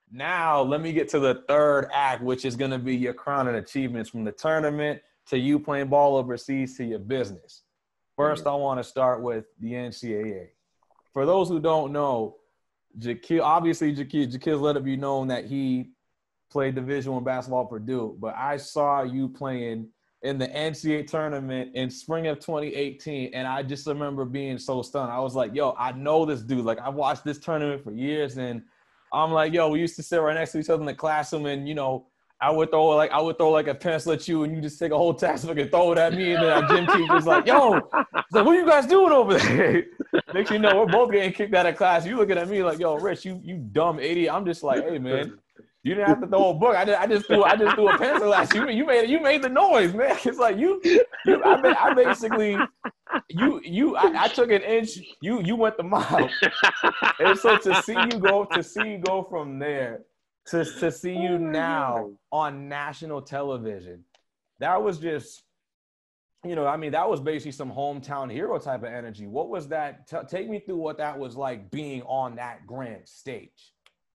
Now, let me get to the third act, which is going to be your crowning achievements from the tournament to you playing ball overseas to your business. First, I want to start with the NCAA. For those who don't know, Jaquil's let it be known that he played Division I basketball at Purdue, but I saw you playing in the NCAA tournament in spring of 2018, and I just remember being so stunned. I was like, yo, I know this dude. Like, I watched this tournament for years, and I'm like, yo, we used to sit right next to each other in the classroom, and you know, I would throw like a pencil at you, and you just take a whole textbook and throw it at me, and then our gym teacher's like, yo, it's like, what are you guys doing over there? Next you know, we're both getting kicked out of class. You looking at me like, yo, Rich, you dumb idiot. I'm just like, hey man, you didn't have to throw a book. I just threw a pencil at you. You made the noise, man. It's like I basically I took an inch. You went the mile. And so to see you go from there to see you now on national television, that was just, you know, I mean, that was basically some hometown hero type of energy. What was that? Take me through what that was like being on that grand stage.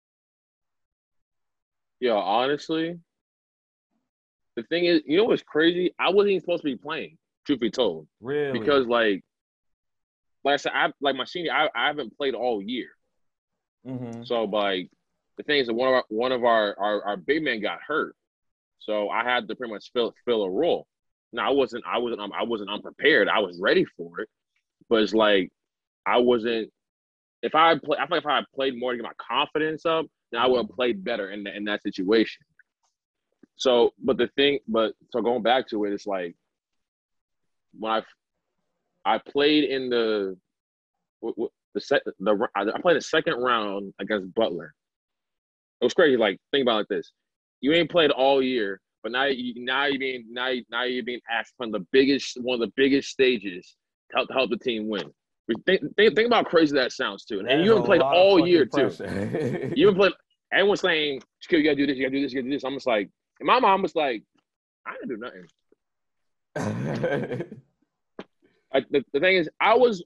Yo, honestly, the thing is, you know what's crazy? I wasn't even supposed to be playing, truth be told. Really? Because like I said, my senior, I haven't played all year. Mm-hmm. So like the thing is that one of our big men got hurt, so I had to pretty much fill a role. Now I wasn't unprepared. I was ready for it, but it's like I wasn't. I feel like if I had played more to get my confidence up, then I would have played better in that situation. So, so going back to it, it's like when I played in I played the second round against Butler. It was crazy. Like, think about it like this: you ain't played all year, but now you're being asked from one of the biggest stages to help the team win. Think about how crazy that sounds too. And you haven't played all year too. You haven't played. Everyone's saying, "You gotta do this. You gotta do this. You gotta do this." I'm just like, and my mom was like, "I didn't do nothing." Like the thing is, I was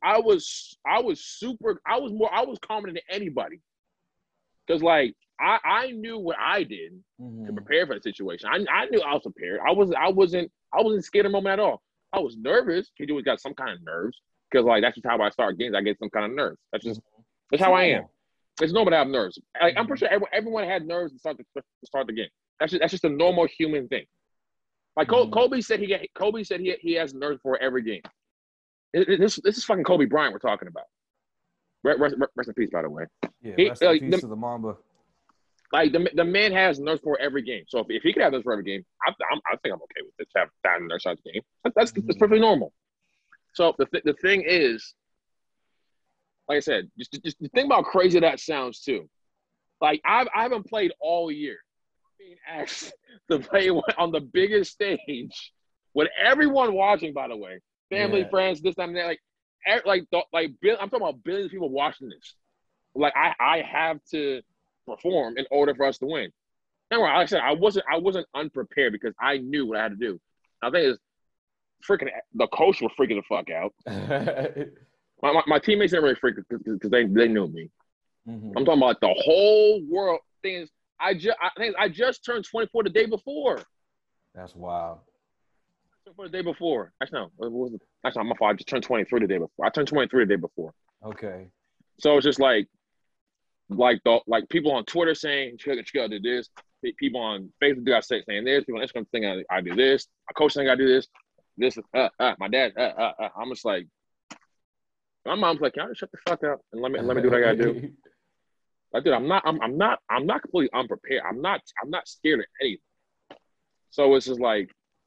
calmer than anybody, because like I knew what I did to prepare for the situation. I knew I was prepared. I wasn't scared of the moment at all. I was nervous. You always got some kind of nerves, because like that's just how I start games. I get some kind of nerves. That's how I am. It's normal to have nerves. Like, I'm pretty sure everyone had nerves to start the game. That's just a normal human thing. Like Kobe said he has nerves for every game. This is fucking Kobe Bryant we're talking about. Rest in peace, by the way. Yeah, rest in peace to the Mamba. Like the man has nerves for every game. So if he could have nerves for every game, I think I'm okay with it to have nerves throughout the game. That's perfectly normal. So the thing is, like I said, just think about how crazy that sounds too. Like I haven't played all year. Being asked to play on the biggest stage with everyone watching, by the way, family, friends, this, that, and that. I'm talking about billions of people watching this. Like I have to perform in order for us to win. And like I said, I wasn't unprepared because I knew what I had to do. I think it's freaking the coach was freaking the fuck out. My teammates didn't really freak because they knew me. I'm talking about the whole world. Things I just turned 24 the day before. That's wild. The day before. Actually, no. That's not my fault. I just turned 23 the day before. I turned 23 the day before. Okay. So it's just like people on Twitter saying, you gotta do this. People on Facebook got saying this. People on Instagram saying I do this. My coach saying I do this. This my dad. I'm just like, my mom's like, can I just shut the fuck up and let me do what I gotta do? Like, dude, I'm not completely unprepared. I'm not scared of anything. So it's just like,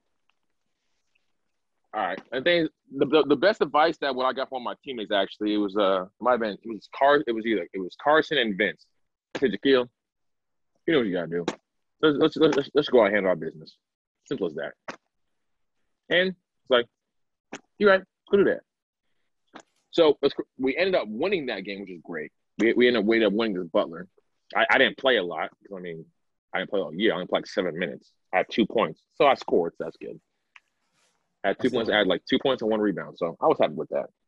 all right. And then the best advice that what I got from my teammates, actually, it was Carson and Vince. I said, Jaquil, you know what you gotta do. Let's go out and handle our business. Simple as that. And it's like, you're right, let's go do that. So we ended up winning that game, which is great. We ended up winning this Butler. I didn't play a lot because I didn't play all year. I only played like 7 minutes. I had 2 points, so I scored. So that's good. I had 2 points. I had like 2 points and 1 rebound, so I was happy with that.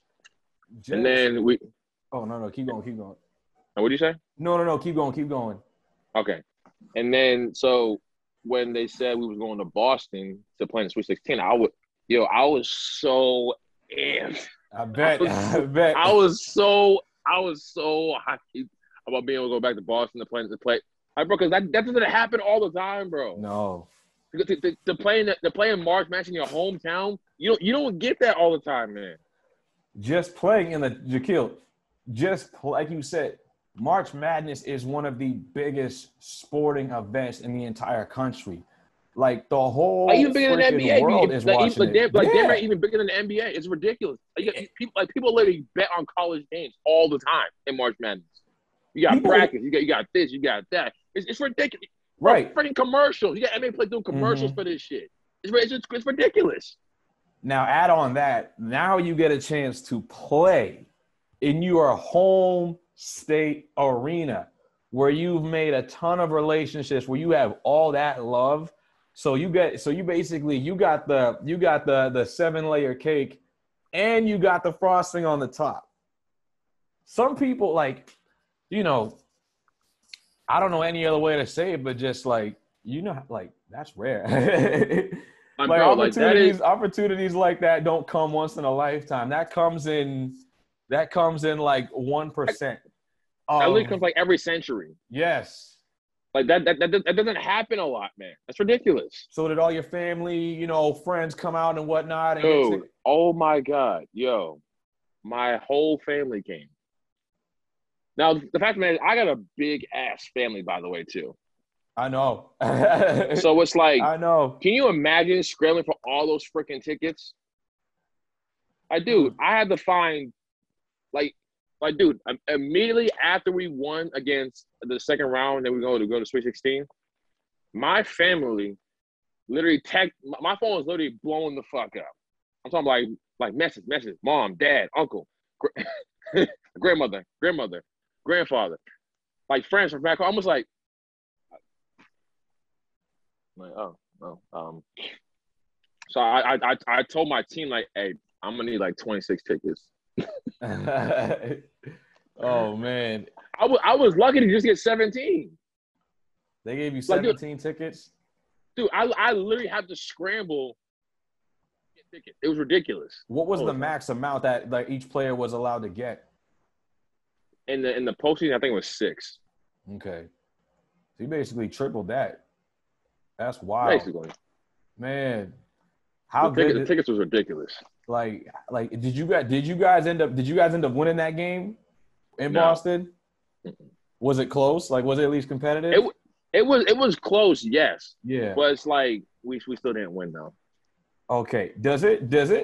And then we. Oh no! Keep going. What did you say? No. Keep going. Okay. And then so when they said we was going to Boston to play in the Sweet 16, I was so amped. I I bet. was I so, bet. I was so hyped about being able to go back to Boston to play. Like, bro, because that doesn't happen all the time, bro. No. To play in March Madness in your hometown, you don't get that all the time, man. Just playing in the Jaquil, like you said, March Madness is one of the biggest sporting events in the entire country. Like the Like whole even bigger than the freaking NBA, world is watching it. like damn Yeah. right, even bigger than the NBA. It's ridiculous. People literally bet on college games all the time in March Madness. You got People, brackets, you got this, you got that. It's ridiculous. Bro, right. freaking commercials. You got NBA play doing commercials for this shit. It's ridiculous. Now add on that. Now you get a chance to play in your home state arena where you've made a ton of relationships, where you have all that love. So you got the 7-layer cake and you got the frosting on the top. Some people like, you know, I don't know any other way to say it, but just like, like that's rare. Like Bro, like that is opportunities like that don't come once in a lifetime. That comes in like 1% that literally of comes like every century. yes. Like that doesn't happen a lot, man. That's ridiculous. So did all your family, friends come out and whatnot and get Dude, oh my God. Yo, my whole family came. Now, the fact, man, I got a big ass family, by the way, too. I know. So it's like, I know. can you imagine scrambling for all those freaking tickets? Dude, I had to find, like, dude, immediately after we won against the second round, then we go to Sweet 16, my family literally my phone was literally blowing the fuck up. I'm talking like message, mom, dad, uncle, grandmother, grandfather, like friends from back home. I was like, So I told my team like, hey, I'm gonna need like 26 tickets. Oh man, I was lucky to just get 17. they gave you 17 tickets. Dude, I literally had to scramble to get tickets. It was ridiculous. What was the max amount that like each player was allowed to get? In the postseason, I think it was 6. Okay, so you basically tripled that. That's wild. Basically, man. The tickets was ridiculous. Like, did you guys end up winning that game in Boston? Was it close? Like, was it at least competitive? It was close, yes. Yeah. But it's like we still didn't win though. Okay. Does it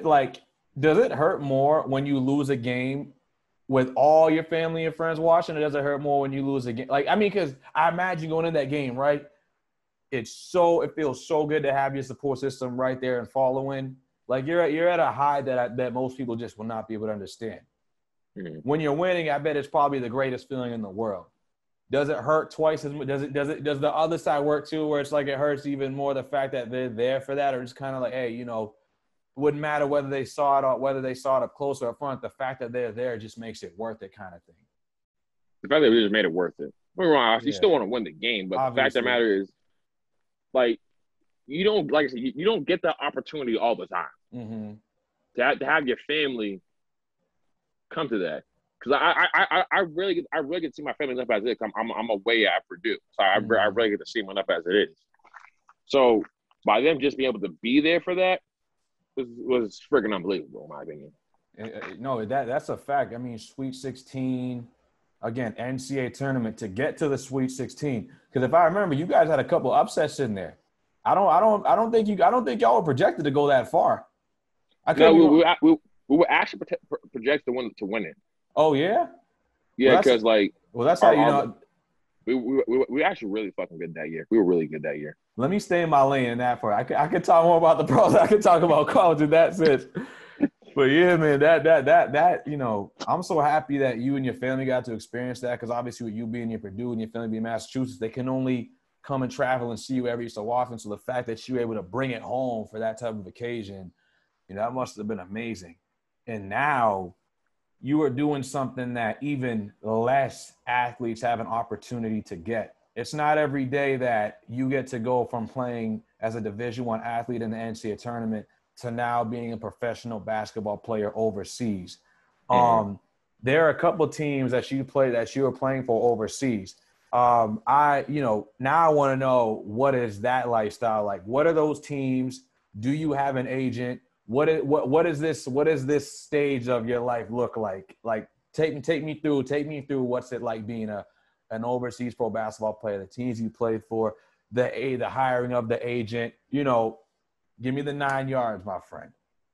hurt more when you lose a game with all your family and friends watching, or does it hurt more when you lose a game? Like, I mean, because I imagine going in that game, right? It feels so good to have your support system right there and following. Like you're at a high that most people just will not be able to understand. Mm-hmm. When you're winning, I bet it's probably the greatest feeling in the world. Does it hurt twice as much? Does the other side work too, where it's like it hurts even more the fact that they're there for that, or just kind of like, hey, it wouldn't matter whether they saw it or whether they saw it up close or up front. The fact that they're there just makes it worth it, kind of thing. The fact that we just made it worth it. Don't get me wrong, you still want to win the game, but obviously, the fact of the matter is, like, you don't, like I said, you don't get that opportunity all the time. Mm-hmm. To have your family come to that, because I really get to see my family enough as it is. I'm away at Purdue, so I really get to see them enough as it is. So by them just being able to be there for that was freaking unbelievable, in my opinion. No, that's a fact. I mean, Sweet 16. Again, NCAA tournament to get to the Sweet 16. Because if I remember, you guys had a couple upsets in there. I don't think y'all were projected to go that far. We were actually projected to win it. Oh yeah. Yeah, because that's how you know. We actually really fucking good that year. We were really good that year. Let me stay in my lane in that part. I could talk more about the pros. I could talk about college in that sense. But yeah, man, that I'm so happy that you and your family got to experience that, because obviously with you being in Purdue and your family being in Massachusetts, they can only come and travel and see you every so often. So the fact that you were able to bring it home for that type of occasion, that must have been amazing. And now you are doing something that even less athletes have an opportunity to get. It's not every day that you get to go from playing as a Division I athlete in the NCAA tournament to now being a professional basketball player overseas. There are a couple of teams that you were playing for overseas. Now I want to know, what is that lifestyle like? What are those teams? Do you have an agent? What is this stage of your life look like? Like, take me through what's it like being an overseas pro basketball player, the teams you played for, the hiring of the agent, give me the 9 yards, my friend.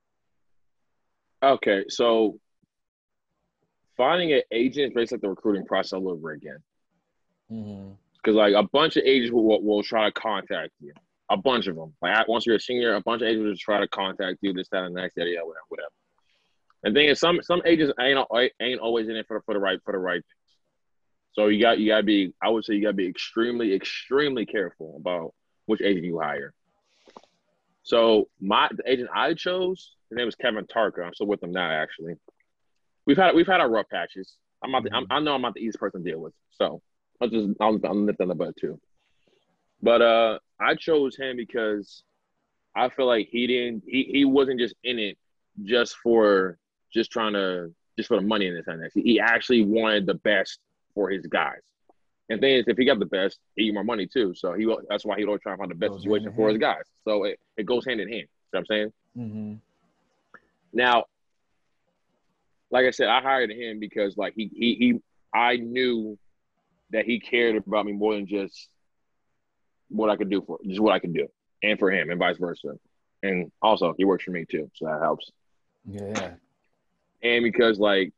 Okay, so finding an agent is basically like the recruiting process all over again. Because like a bunch of agents will try to contact you. A bunch of them. Like once you're a senior, a bunch of agents will try to contact you, this, that, and the next, yeah, whatever. And the thing is, some agents ain't always in it for the right things. So you gotta be, I would say you gotta be extremely, extremely careful about which agent you hire. So the agent I chose, his name was Kevin Tarka. I'm still with him now, actually. We've had our rough patches. I know I'm not the easiest person to deal with, so I'll nip on the butt too. But I chose him because I feel like he wasn't just in it just for the money in this and that. He actually wanted the best for his guys. And the thing is, if he got the best, he get more money too. So that's why he always try to find the best situation for his guys. So it goes hand in hand. You know what I'm saying? Mm-hmm. Now, like I said, I hired him because like I knew that he cared about me more than just what I could do and for him, and vice versa. And also, he works for me too, so that helps. Yeah. And because like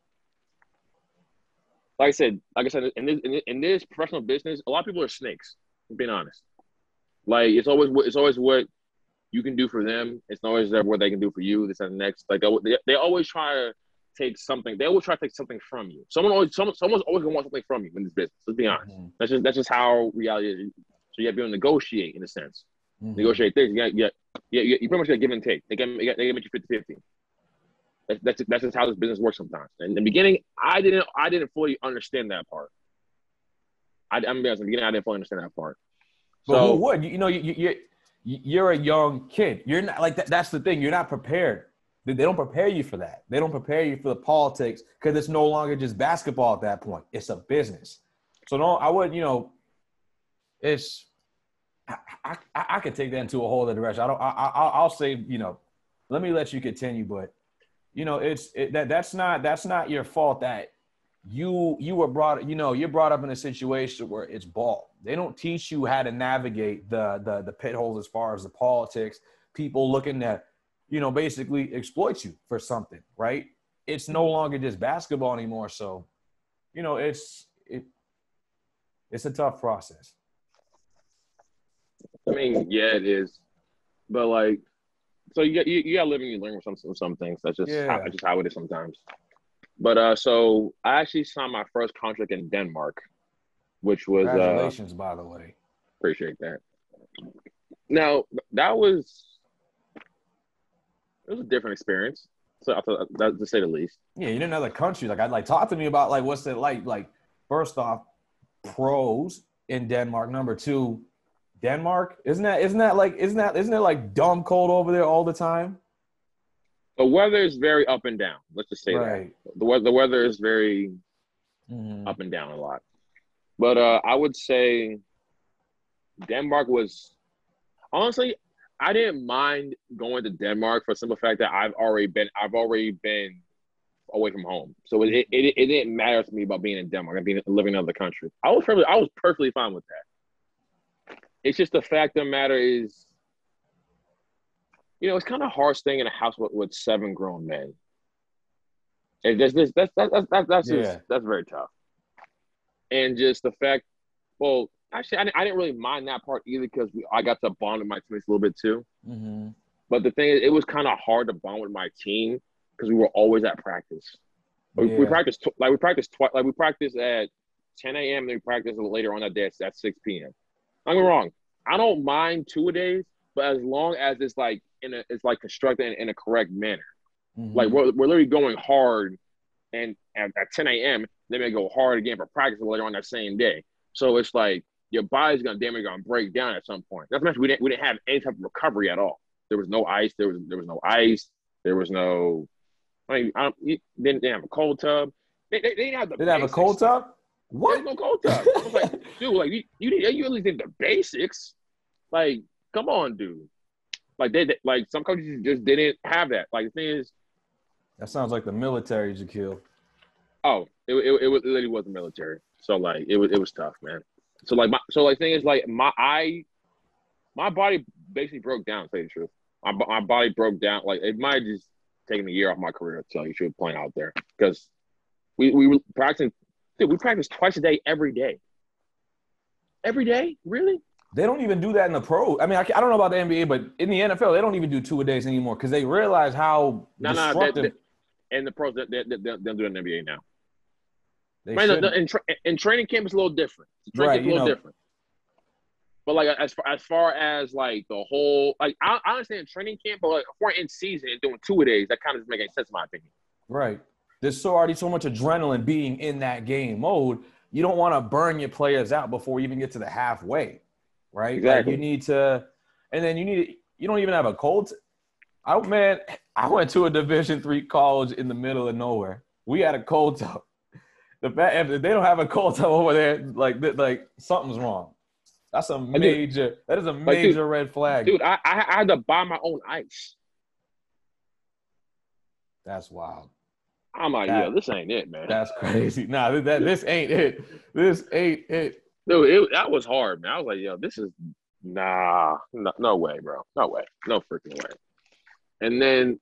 I said, in this professional business, a lot of people are snakes. Being honest, like it's always what you can do for them. It's not always what they can do for you. This and the next. Like they always try to take something. They always try to take something from you. Someone's always gonna want something from you in this business. Let's be honest. Mm-hmm. That's just how reality is. So you have to be able to negotiate in a sense. Mm-hmm. Negotiate things. You pretty much got give and take. They make you 50-50. That's just how this business works sometimes. And in the beginning, I didn't fully understand that part. I'm gonna be honest, in the beginning, I didn't fully understand that part. But who would? You're a young kid. You're not like that. That's the thing. You're not prepared. They don't prepare you for that. They don't prepare you for the politics because it's no longer just basketball at that point. It's a business. So no, I would. It's. I could take that into a whole other direction. I'll say. Let me let you continue, but. That's not your fault that you were you're brought up in a situation where it's ball. They don't teach you how to navigate the pit holes as far as the politics, people looking to, basically exploit you for something, right? It's no longer just basketball anymore. So, it's a tough process. I mean, yeah, it is. But like, so you got to live and you learn with some things. That's just how it is sometimes. But so I actually signed my first contract in Denmark, which was congratulations, by the way. Appreciate that. Now it was a different experience, so that to say the least. Yeah, you're in another country. Talk to me about what's it like. Like, first off, pros in Denmark. Number two, Denmark, isn't it like dumb cold over there all the time? The weather is very up and down. Let's just say that the weather is very up and down a lot. But I would say Denmark was honestly, I didn't mind going to Denmark for the simple fact that I've already been away from home, so it didn't matter to me about being in Denmark and living in another country. I was perfectly fine with that. It's just the fact of the matter is, it's kind of hard staying in a house with 7 grown men. That's very tough. And just the fact, well, actually, I didn't really mind that part either because I got to bond with my teammates a little bit too. Mm-hmm. But the thing is, it was kind of hard to bond with my team because we were always at practice. Yeah. We practiced twice. Like we practiced at 10 a.m. Then we practiced later on that day at 6 p.m. Don't get me wrong. I don't mind 2-a-days, but as long as it's constructed in a correct manner. Mm-hmm. Like we're literally going hard, and at 10 a.m. then we go hard again for practice later on that same day. So it's like your body's gonna damn near gonna break down at some point. That's much we didn't have any type of recovery at all. There was no ice. There was no ice. There was no. They didn't have a cold tub. They didn't have the. Did they have a cold tub? What? There's no cold tub. I was like, dude, like you at least did the basics. Like, come on, dude. Like like some coaches just didn't have that. Like the thing is, that sounds like the military, Jaquil. Oh, it literally was the military. So like it was tough, man. So thing is like my body basically broke down. To tell you the truth, my body broke down. Like it might have just taken a year off my career. To tell you the truth, playing out there because we were practicing. Dude, we practice twice a day, every day. Every day, really? They don't even do that in the pro. I mean, I don't know about the NBA, but in the NFL, they don't even do 2-a-days anymore because they realize how destructive. And the pros, they'll do it in the NBA now. Man, in training camp, it's a little different. Training camp's a little different. But like as far as like the whole, like I understand training camp, but like if we're in season and doing 2-a-days, that kind of doesn't make any sense in my opinion. Right. There's already so much adrenaline being in that game mode. You don't want to burn your players out before you even get to the halfway, right? Exactly. Like you need to, and then you don't even have a cold. I went to a Division III college in the middle of nowhere. We had a cold tub. If they don't have a cold tub over there, like something's wrong. That is a major red flag. Dude, I had to buy my own ice. That's wild. I'm like, yo, this ain't it, man. That's crazy. Nah, this ain't it. This ain't it. Dude, that was hard, man. I was like, yo, this is no way, bro. No way. No freaking way. And then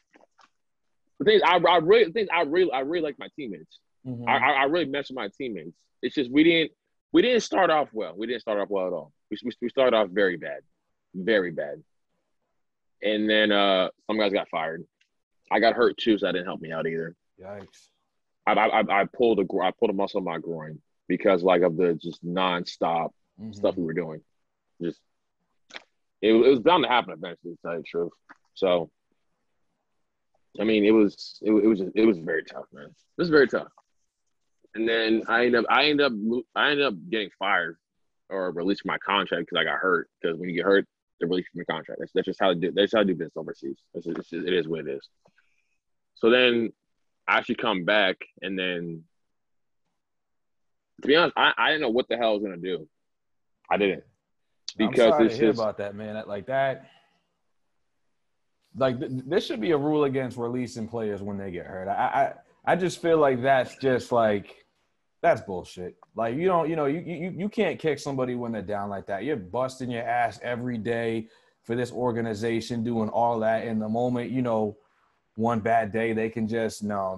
the thing is, I really like my teammates. Mm-hmm. I really messed with my teammates. It's just we didn't start off well. We didn't start off well at all. We started off very bad. Very bad. And then some guys got fired. I got hurt too, so that didn't help me out either. Yikes! I pulled a muscle in my groin because like of the just nonstop stuff we were doing. Just it was bound to happen eventually, to tell you the truth. So, I mean, it was very tough, man. It was very tough. And then I ended up getting fired or released from my contract because I got hurt. Because when you get hurt, they're released from your contract. That's just how they do. That's how they do business overseas. It is what it is. So then I actually come back, and then to be honest, I didn't know what the hell I was gonna do. I didn't because I'm sorry to hear about that, man. Like that. Like there should be a rule against releasing players when they get hurt. I just feel like that's just like that's bullshit. Like you can't kick somebody when they're down like that. You're busting your ass every day for this organization, doing all that. In the moment, one bad day, they can just no.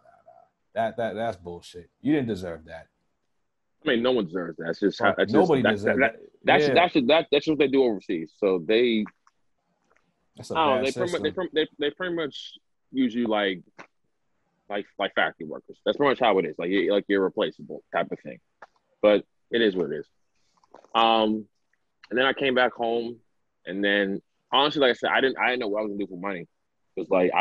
That's bullshit. You didn't deserve that. I mean, no one deserves that. It's just nobody deserves that. That's what they do overseas. So they. That's a bad system. They pretty much use you like factory workers. That's pretty much how it is. Like you're replaceable type of thing. But it is what it is. And then I came back home, and then honestly, like I said, I didn't know what I was gonna do for money. Because like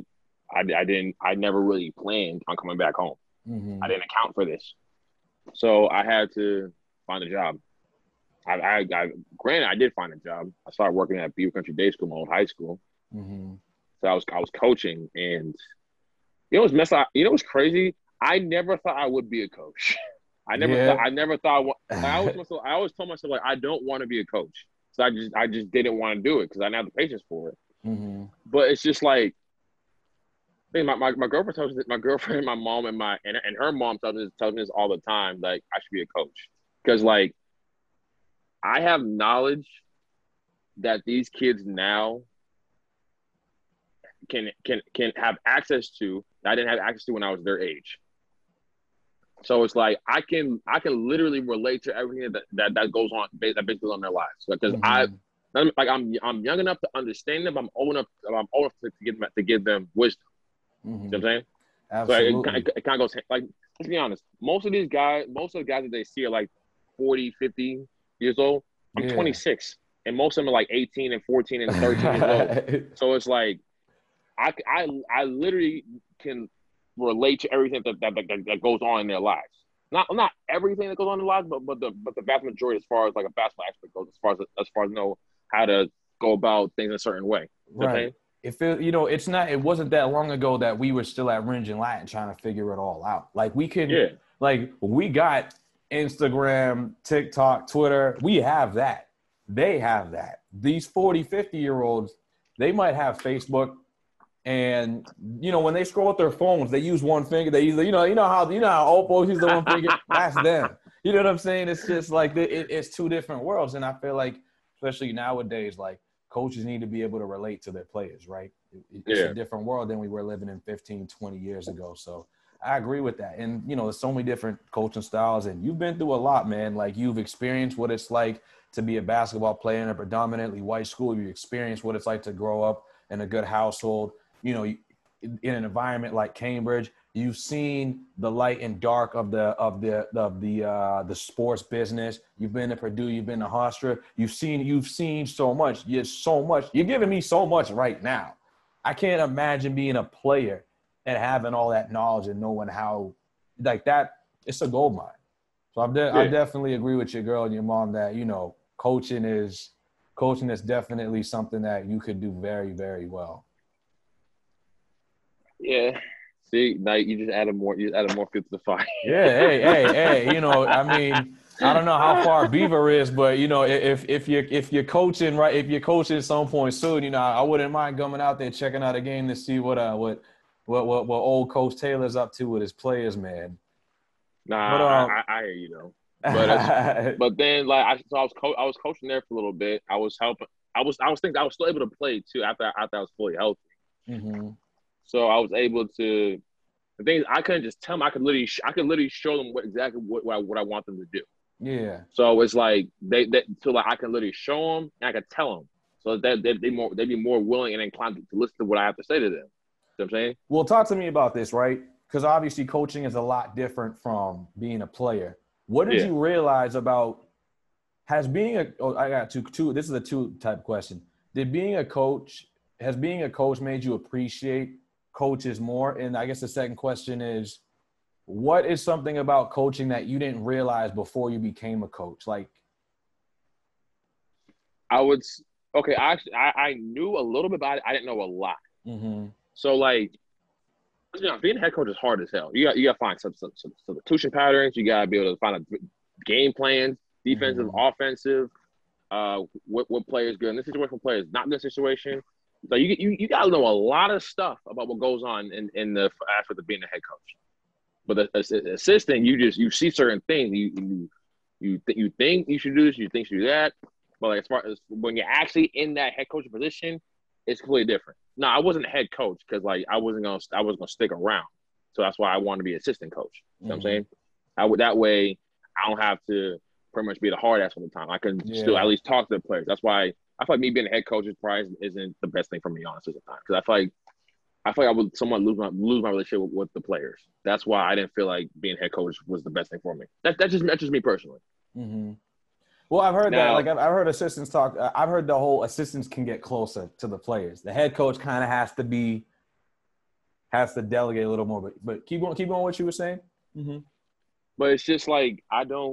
I never really planned on coming back home. Mm-hmm. I didn't account for this, so I had to find a job. Granted, I did find a job. I started working at Beaver Country Day School, my old high school. Mm-hmm. So I was coaching, and what's crazy? I never thought I would be a coach. I never thought. I always told myself like I don't want to be a coach. So I just didn't want to do it because I didn't have the patience for it. Mm-hmm. But it's just like, my girlfriend tells me, my girlfriend, my mom, and her mom tells me this all the time. Like I should be a coach because like I have knowledge that these kids now can have access to that I didn't have access to when I was their age. So it's like I can literally relate to everything that goes on that basically on their lives because I'm young enough to understand them. I'm old enough to give them wisdom. Mm-hmm. You know what I'm saying? Absolutely. So it kind of goes like, let's be honest. Most of the guys that they see are like 40, 50 years old. I'm 26, and most of them are like 18 and 14 and 13 years old. So it's like I literally can relate to everything that goes on in their lives. not everything that goes on in lives, but the vast majority as far as like a basketball aspect goes, as far as know how to go about things in a certain way. You know what I'm saying? Right. It wasn't that long ago that we were still at Ringe and Latin trying to figure it all out. Like we got Instagram, TikTok, Twitter. We have that. They have that. These 40, 50-year-olds, they might have Facebook. And when they scroll with their phones, they use one finger. They use how old folks use the one finger. That's them. You know what I'm saying? It's just like it's two different worlds. And I feel like, especially nowadays, like coaches need to be able to relate to their players, right? It's a different world than we were living in 15, 20 years ago. So I agree with that. And there's so many different coaching styles, and you've been through a lot, man. Like you've experienced what it's like to be a basketball player in a predominantly white school. You experienced what it's like to grow up in a good household. In an environment like Cambridge, you've seen the light and dark of the sports business. You've been to Purdue, you've been to Hofstra. You've seen so much. You're giving me so much right now. I can't imagine being a player and having all that knowledge and knowing how, like that. It's a gold mine. So I definitely agree with your girl and your mom that coaching is definitely something that you could do very, very well. Yeah. See, now you just added more fuel to the fire. Yeah, hey. I mean, I don't know how far Beaver is, but if you're coaching right, if you're coaching at some point soon, I wouldn't mind coming out there checking out a game to see what old Coach Taylor's up to with his players, man. Nah, I hear you though. But then like I was coaching there for a little bit. I was helping. I was thinking I was still able to play too after I was fully healthy. Mm-hmm. So I was able to. The thing is, I couldn't just tell them. I could literally show them exactly what I want them to do. Yeah. So it's like I can literally show them and I can tell them, so that they'd be more willing and inclined to listen to what I have to say to them. You know what I'm saying? Well, talk to me about this, right? Because obviously coaching is a lot different from being a player. What did you realize about I got two. This is a two-type question. Has being a coach made you appreciate coaches more? And I guess the second question is, what is something about coaching that you didn't realize before you became a coach? Like, I knew a little bit about it. I didn't know a lot. Mm-hmm. So like, being a head coach is hard as hell. You got to find some substitution patterns. You got to be able to find a game plans, defensive, offensive. What players good in this situation, what players not in this situation. So you got to know a lot of stuff about what goes on in the aspect of being a head coach. But the assistant, you see certain things. You think you should do this, you think you should do that. But like as far as when you're actually in that head coaching position, it's completely different. No, I wasn't a head coach because like I was gonna stick around. So that's why I wanted to be an assistant coach. You know what I'm saying? That way I don't have to pretty much be the hard ass all the time. I can still at least talk to the players. That's why I feel like me being a head coach isn't the best thing for me, honestly, at the time. Because I feel like I would somewhat lose my relationship with the players. That's why I didn't feel like being head coach was the best thing for me. That's just me personally. Mm-hmm. Well, I've heard that. Like I've heard assistants talk. I've heard the whole assistants can get closer to the players. The head coach kind of has to delegate a little more. But keep going. What you were saying. Mm-hmm. But it's just like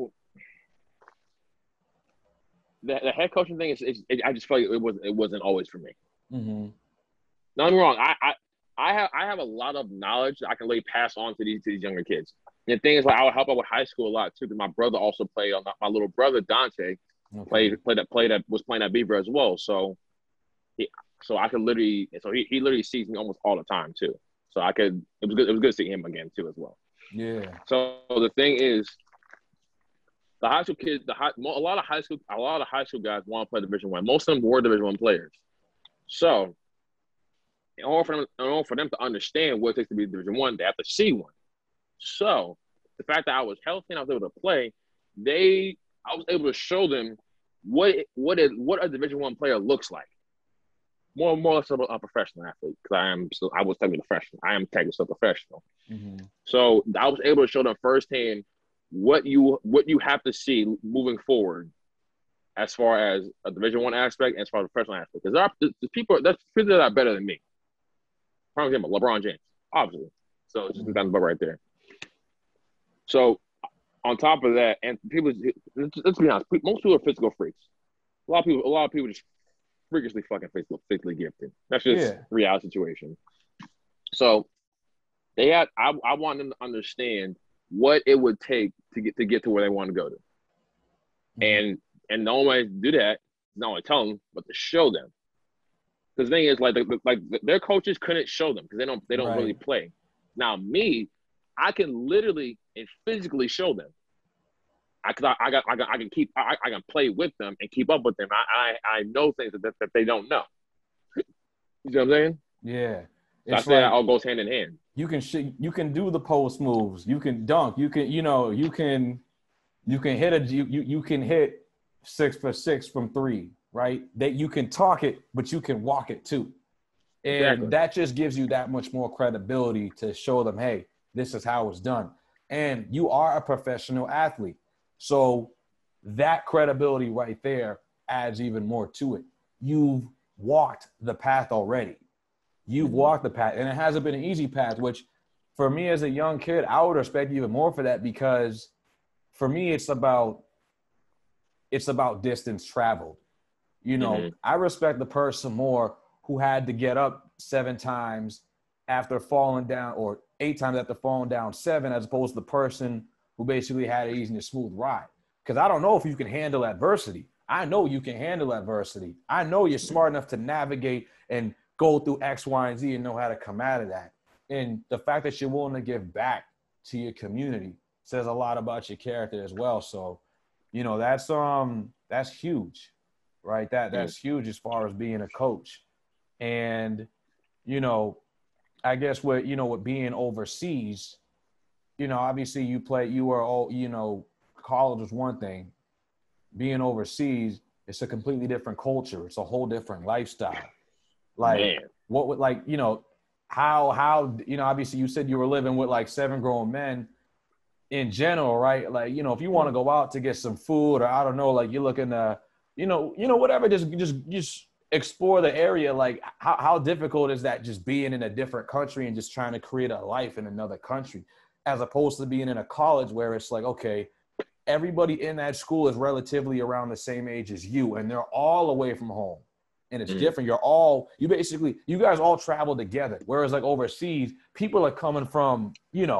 the head coaching thing I just feel like it wasn't always for me. Mm-hmm. Don't get me wrong. I have a lot of knowledge that I can really pass on to these younger kids. And the thing is, like, I would help out with high school a lot too, because my brother also played. My little brother Dante was playing at Beaver as well. So I could literally. So he literally sees me almost all the time too. So I could. It was good to see him again too as well. Yeah. So the thing is, the high school kids, a lot of high school guys want to play Division I. Most of them were Division I players. So in order for them to understand what it takes to be Division I, they have to see one. So the fact that I was healthy and I was able to play, I was able to show them what a Division I player looks like. More or less a professional athlete, because I was technically a professional. I am technically still professional. Mm-hmm. So I was able to show them firsthand what you have to see moving forward, as far as a Division I aspect and as far as a professional aspect. Because there's people that are better than me. For example, LeBron James, obviously. So it's just kind of right there. So on top of that, and people, let's be honest, most people are physical freaks. A lot of people just freakishly fucking physically gifted. That's just Yeah. reality situation. So they had, I want them to understand what it would take to get to where they want to go to, Mm-hmm. and the only way to do that is not only tell them, but to show them. Because the thing is, like their coaches couldn't show them because they don't really Right. play. Now me, I can literally and physically show them. I can keep I can play with them and keep up with them. I know things that they don't know. You know what I'm saying? Yeah. So I It's say that like all goes hand in hand. you can do the post moves. You can dunk. You can you can hit you can hit 6 for 6 from three, right? That you can talk it, but you can walk it too. And Exactly. that just gives you that much more credibility to show them, hey, this is how it's done. And you are a professional athlete. So that credibility right there adds even more to it. You've walked the path already. You've Mm-hmm. walked the path, and it hasn't been an easy path, which for me as a young kid, I would respect you even more for that because for me, it's about distance traveled. You know, Mm-hmm. I respect the person more who had to get up 7 times after falling down, or 8 times after falling down seven, as opposed to the person who basically had an easy and smooth ride. Because I don't know if you can handle adversity. I know you can handle adversity. I know you're smart enough to navigate and go through X, Y, and Z and know how to come out of that. And the fact that you're willing to give back to your community says a lot about your character as well. So, that's huge, right? That's huge as far as being a coach. And, you know, I guess with being overseas, obviously you were all, college was one thing. Being overseas, it's a completely different culture. It's a whole different lifestyle. Like Man. what would like, how, obviously you said you were living with like 7 grown men in general, right? Like, if you want to Mm. go out to get some food or I don't know, like you're looking to, whatever, just explore the area. Like how difficult is that just being in a different country and just trying to create a life in another country as opposed to being in a college where it's like, okay, everybody in that school is relatively around the same age as you and they're all away from home. And it's Mm. different. You guys all travel together. Whereas like overseas, people are coming from,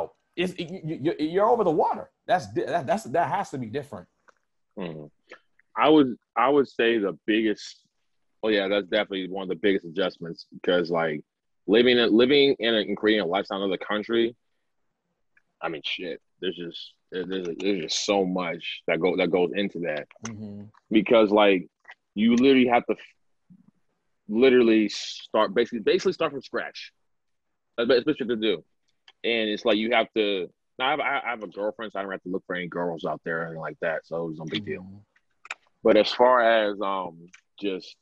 you're over the water. That has to be different. Mm. I would say the biggest. Oh yeah, that's definitely one of the biggest adjustments because like living in and creating a lifestyle in another country. I mean, shit. There's just so much that goes into that Mm-hmm. because like you literally have to literally start basically start from scratch. That's what you have to do, and it's like you have to. Now I have a girlfriend, so I don't have to look for any girls out there or anything like that. So it's no big deal. Mm-hmm. But as far as just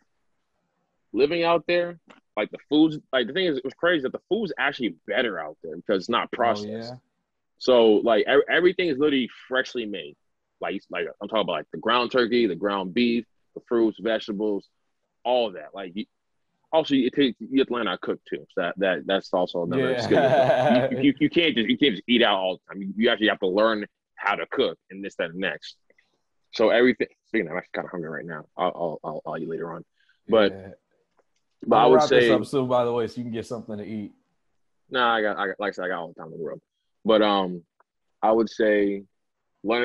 living out there, like the foods, like the thing is, it was crazy that the food's actually better out there because it's not Oh processed. yeah. So like everything is literally freshly made. Like I'm talking about like the ground turkey, the ground beef, the fruits, vegetables, all of that. Like also you have to learn how to cook too. So that's also another skill in itself. Yeah. You can't just eat out all the time. You actually have to learn how to cook and this that and next. So everything. Speaking of, I'm actually kind of hungry right now. I'll eat later on. But Yeah. but I'm I gonna would wrap this up say soon, by the way, so you can get something to eat. no. Nah, I got like I said, I got all the time in the world. But I would say learn.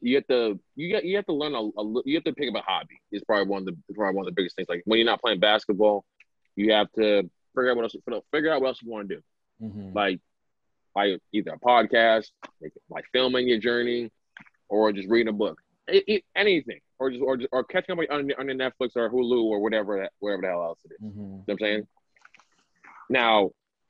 You have to learn you have to pick up a hobby. It's probably one of the biggest things. Like when you're not playing basketball, you have to figure out what else you want to do. Mm-hmm. Like either a podcast, like filming your journey, or just reading a book. Anything, or catching up on the Netflix or Hulu or whatever the hell else it is. Mm-hmm. You know what I'm saying? Now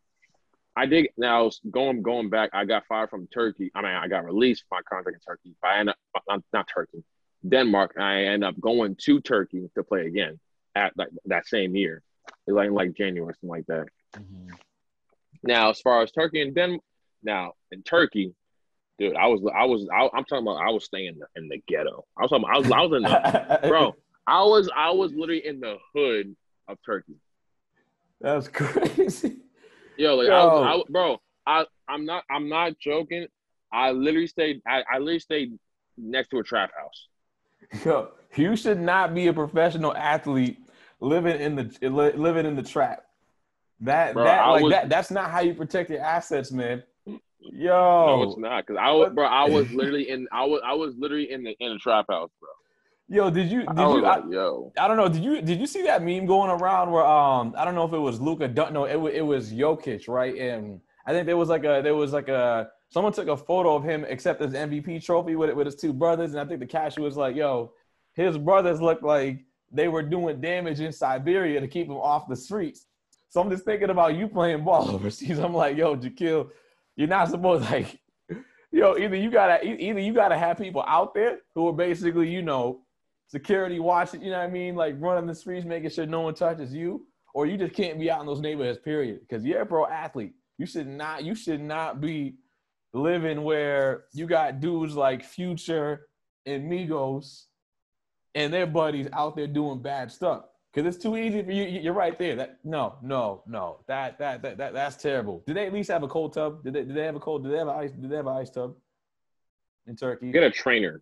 going back, I got fired from Turkey. I mean, I got released from my contract in Turkey. I end up not Turkey, Denmark. And I end up going to Turkey to play again at like that same year. It's like January, something like that. Mm-hmm. Now, as far as Turkey and Denmark, now in Turkey, dude, I'm talking about I was staying in the ghetto. I was in the bro. I was literally in the hood of Turkey. That's crazy. Yo, like Yo. bro. I'm not joking. I literally stayed next to a trap house. Yo, you should not be a professional athlete living in the trap. Bro, I was That's not how you protect your assets, man. no, it's Yo, not because what? I was literally I was literally in the trap house, bro. Yo, I was like, yo, I don't know. Did you see that meme going around where I don't know if it was Luka no, it was Jokic, right? And I think there was like a someone took a photo of him accepting his MVP trophy with his two brothers, and I think the caption was like, yo, his brothers looked like they were doing damage in Siberia to keep him off the streets. So I'm just thinking about you playing ball overseas. I'm like, yo, Jaquil, you're not supposed like, yo, either you gotta have people out there who are basically, security watching, you know what I mean? Like running the streets, making sure no one touches you, or you just can't be out in those neighborhoods, period. Because you're a pro athlete. You should not be living where you got dudes like Future and Migos and their buddies out there doing bad stuff. Because it's too easy for you. You're right there. No. That's terrible. Did they at least have a cold tub? Did they have a cold? Did they have an ice? Did they have an ice tub in Turkey? get a trainer.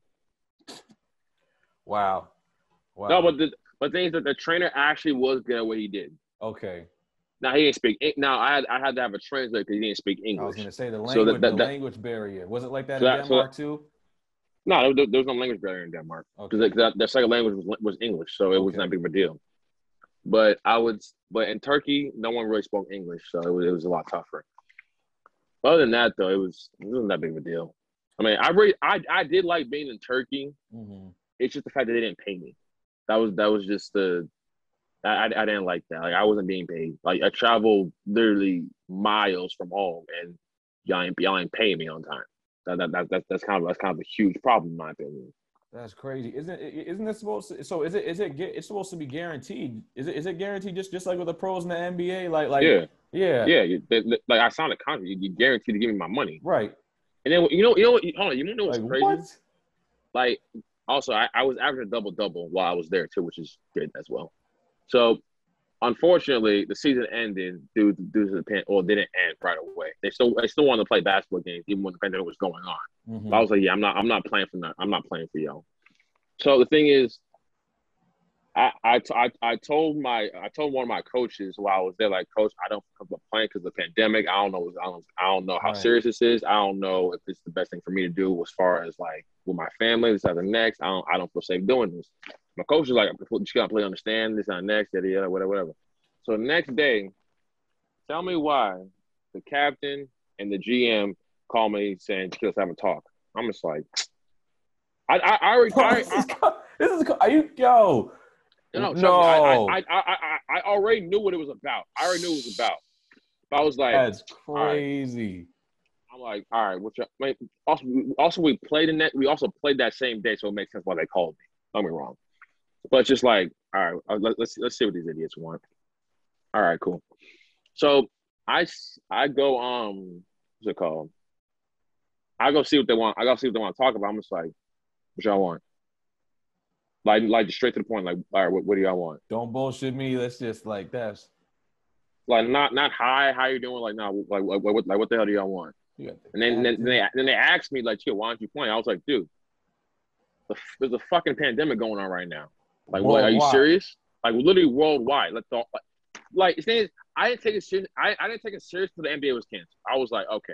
Wow. No, but the thing is that the trainer actually was good at what he did. Okay. Now he didn't speak. Now I had to have a translator because he didn't speak English. I was going to say the So language barrier. Was it like that in Denmark too? No, there was no language barrier in Denmark because their second language was English, so it was not a big of a deal. But in Turkey, no one really spoke English, so it was a lot tougher. Other than that, though, it wasn't that big of a deal. I mean, I did like being in Turkey. Mm-hmm. It's just the fact that they didn't pay me. That was just I didn't like that. Like I wasn't being paid. Like I traveled literally miles from home, and y'all ain't paying me on time. That's kind of a huge problem in my opinion. That's crazy. Isn't this supposed to? So it's supposed to be guaranteed? Is it guaranteed just like with the pros in the NBA? Yeah. Like I signed a contract. You guaranteed to give me my money. Right. And then hold on. You know what's like, crazy? What? Like also I was averaging a double while I was there too, which is good as well. So unfortunately, the season ended due to the didn't end right away. They still wanted to play basketball games even when the pandemic was going on. Mm-hmm. I was like, yeah, I'm not playing for that. I'm not playing for y'all. So the thing is, I told one of my coaches while I was there, like, Coach, I don't feel comfortable playing because of the pandemic. I don't know how serious this is. I don't know if it's the best thing for me to do as far as like with my family. This is the next. I don't feel safe doing this. My coach was like, you gotta completely understand this on next, yada, whatever. So the next day, tell me why the captain and the GM call me saying, let's have a talk. I'm just like, this is are you yo? No. I already knew what it was about. But I was like, that's crazy. I'm like, all right. Also, we played we also played that same day, so it makes sense why they called me. Don't get me wrong. But it's just like, all right, let's see what these idiots want. All right, cool. So I go what's it called? I go see what they want. I go see what they want to talk about. I'm just like, what y'all want? Like just straight to the point. Like, all right, what do y'all want? Don't bullshit me. Let's just like that's like not hi, how you doing? Like, no, what the hell do y'all want? And then they asked me like, why aren't you playing? I was like, dude, there's a fucking pandemic going on right now. Like, what? Are you serious? Like, literally worldwide. Like, the thing is, I didn't take it serious. I didn't take it serious until the NBA was canceled. I was like, okay.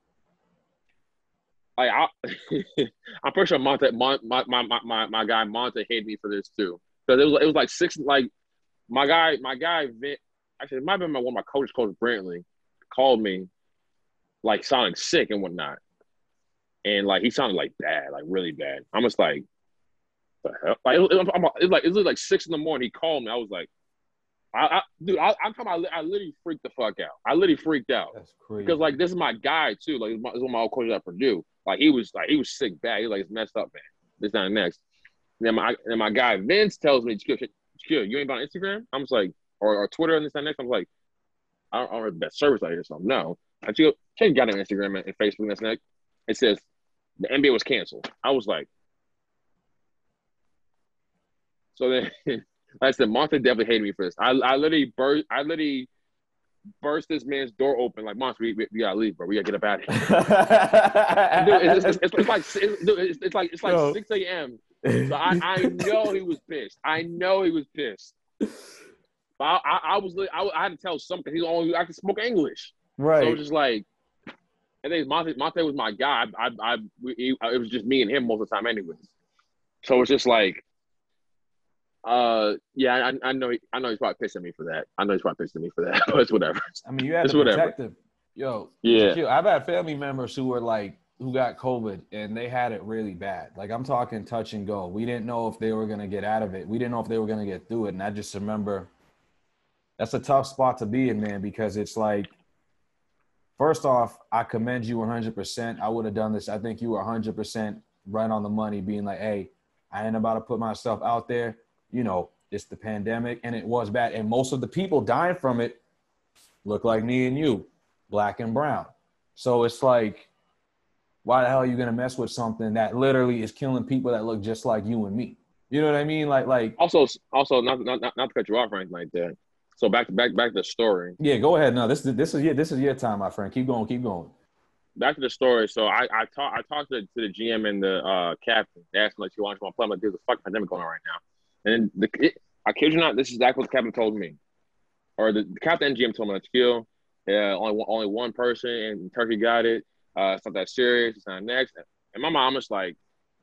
Like, I'm pretty sure my guy Monte hated me for this too, because it was like six. Like, my guy Vin, actually, it might have been one of my coach Brantley, called me, like sounding sick and whatnot, and like he sounded like bad, like really bad. I'm just like, the hell? Like it was like 6 a.m. He called me. I was like, dude, I'm talking about, I literally freaked the fuck out. I literally freaked out. That's crazy. Because like this is my guy too. Like this is one of my old coaches at Purdue. Like he was sick bad. He was like, it's messed up, man. This not next. And then my guy Vince tells me, Shaquille, you ain't on Instagram? I'm just like, or Twitter and this and next. I'm like, I don't have the best service out here, so no. I just got on Instagram and Facebook and this next. It says the NBA was canceled. I was like, so then like I said, Monte definitely hated me for this. I literally burst this man's door open like, Monster, we gotta leave, bro. We gotta get up out of here. Dude, it's like 6 a.m. So I know he was pissed. I know he was pissed. But I had to tell something. I could spoke English, right? So it was just like, and then Monte was my guy. It was just me and him most of the time, anyways. So it's just like, yeah, I know he's probably pissing me for that. But it's whatever. I mean, you had to protect him. Yo, yeah. I've had family members who got COVID and they had it really bad. Like, I'm talking touch and go. We didn't know if they were gonna get out of it. We didn't know if they were gonna get through it. And I just remember that's a tough spot to be in, man, because it's like, first off, I commend you 100%. I would have done this. I think you were 100% right on the money, being like, hey, I ain't about to put myself out there. You know, it's the pandemic, and it was bad. And most of the people dying from it look like me and you, black and brown. So it's like, why the hell are you going to mess with something that literally is killing people that look just like you and me? You know what I mean? Like. Also, not to cut you off or anything like that. So back to the story. Yeah, go ahead. No, this is your time, my friend. Keep going. Back to the story. So I talked to the GM and the captain. They asked me, like, you want to play? I'm like, there's a fucking pandemic going on right now. And I kid you not, this is exactly what the captain told me, or the captain and GM told me, like, Shaquille, only one person in Turkey got it. It's not that serious. It's not next. And my mom was like,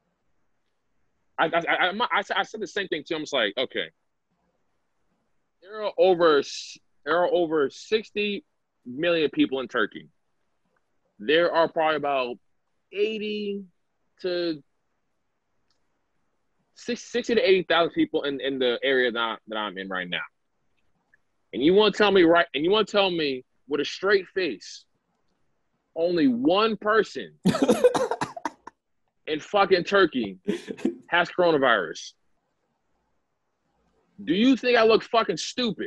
I said the same thing to him. I was like, okay. There are over 60 million people in Turkey. There are probably about 80 to 60 to 80,000 people in the area that I'm in right now. And you want to tell me with a straight face, only one person in fucking Turkey has coronavirus. Do you think I look fucking stupid?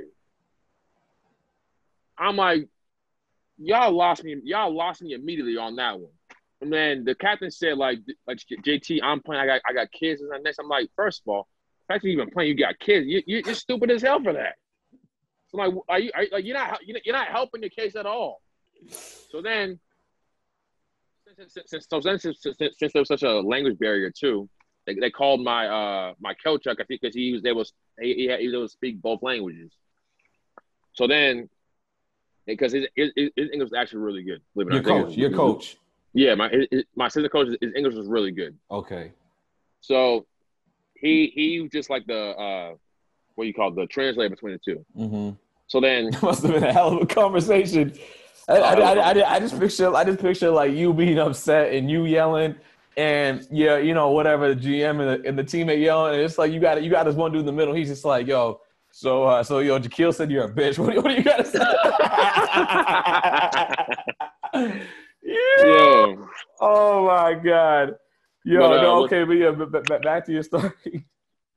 I'm like, y'all lost me immediately on that one. And then the captain said, like JT, I'm playing. I got kids and next. I'm like, first of all, the fact that you even playing, you got kids. You're stupid as hell for that. So I'm like, you're not helping your case at all. So then, since there was such a language barrier too, they called my coach up because he was able to speak both languages. So then, because his English was actually really good. Your coach. Yeah, my assistant coach, his English was really good. Okay. So he was just like the the translator between the two. Mm-hmm. So then it must have been a hell of a conversation. I just picture like you being upset and you yelling and yeah, you know, whatever, the GM and the teammate yelling, and it's like you got this one dude in the middle. He's just like, yo, so Jaquil said you're a bitch. What do you got to say? Yeah. Oh my God. But back to your story.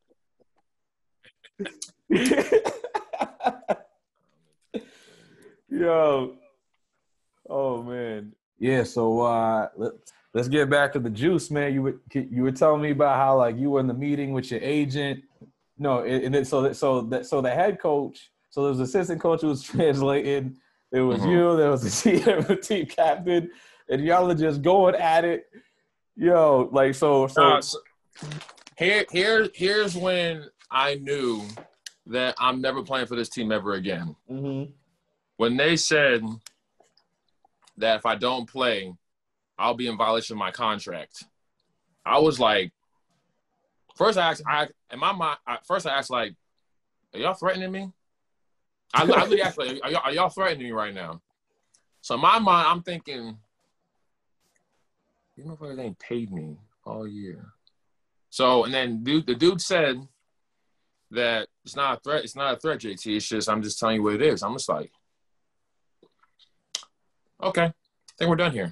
Yo. Oh man. Yeah, so let's get back to the juice, man. You were telling me about how like you were in the meeting with your agent. No, and then so the head coach, so there was assistant coach who was translating. There was you, there was the team captain, and y'all are just going at it. Yo, like here's when I knew that I'm never playing for this team ever again. Mm-hmm. When they said that if I don't play, I'll be in violation of my contract, I was like, first I asked, like, are y'all threatening me? I really asked, like, are y'all threatening me right now? So in my mind, I'm thinking, you know what, they ain't paid me all year. So, and then the dude said that it's not a threat. It's not a threat, JT. It's just, I'm just telling you what it is. I'm just like, okay, I think we're done here.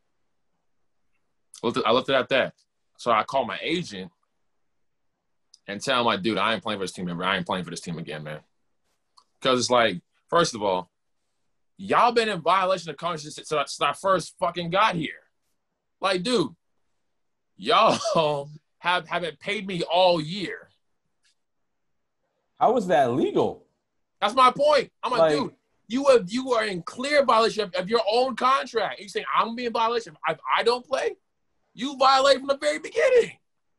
I looked at that. So I called my agent and tell him, like, dude, I ain't playing for this team ever. I ain't playing for this team again, man. Because it's like, first of all, y'all been in violation of contract since I first fucking got here. Like, dude, y'all haven't paid me all year. How is that legal? That's my point. I'm like, dude, You are in clear violation of your own contract. You saying I'm gonna be in violation if I don't play? You violate from the very beginning.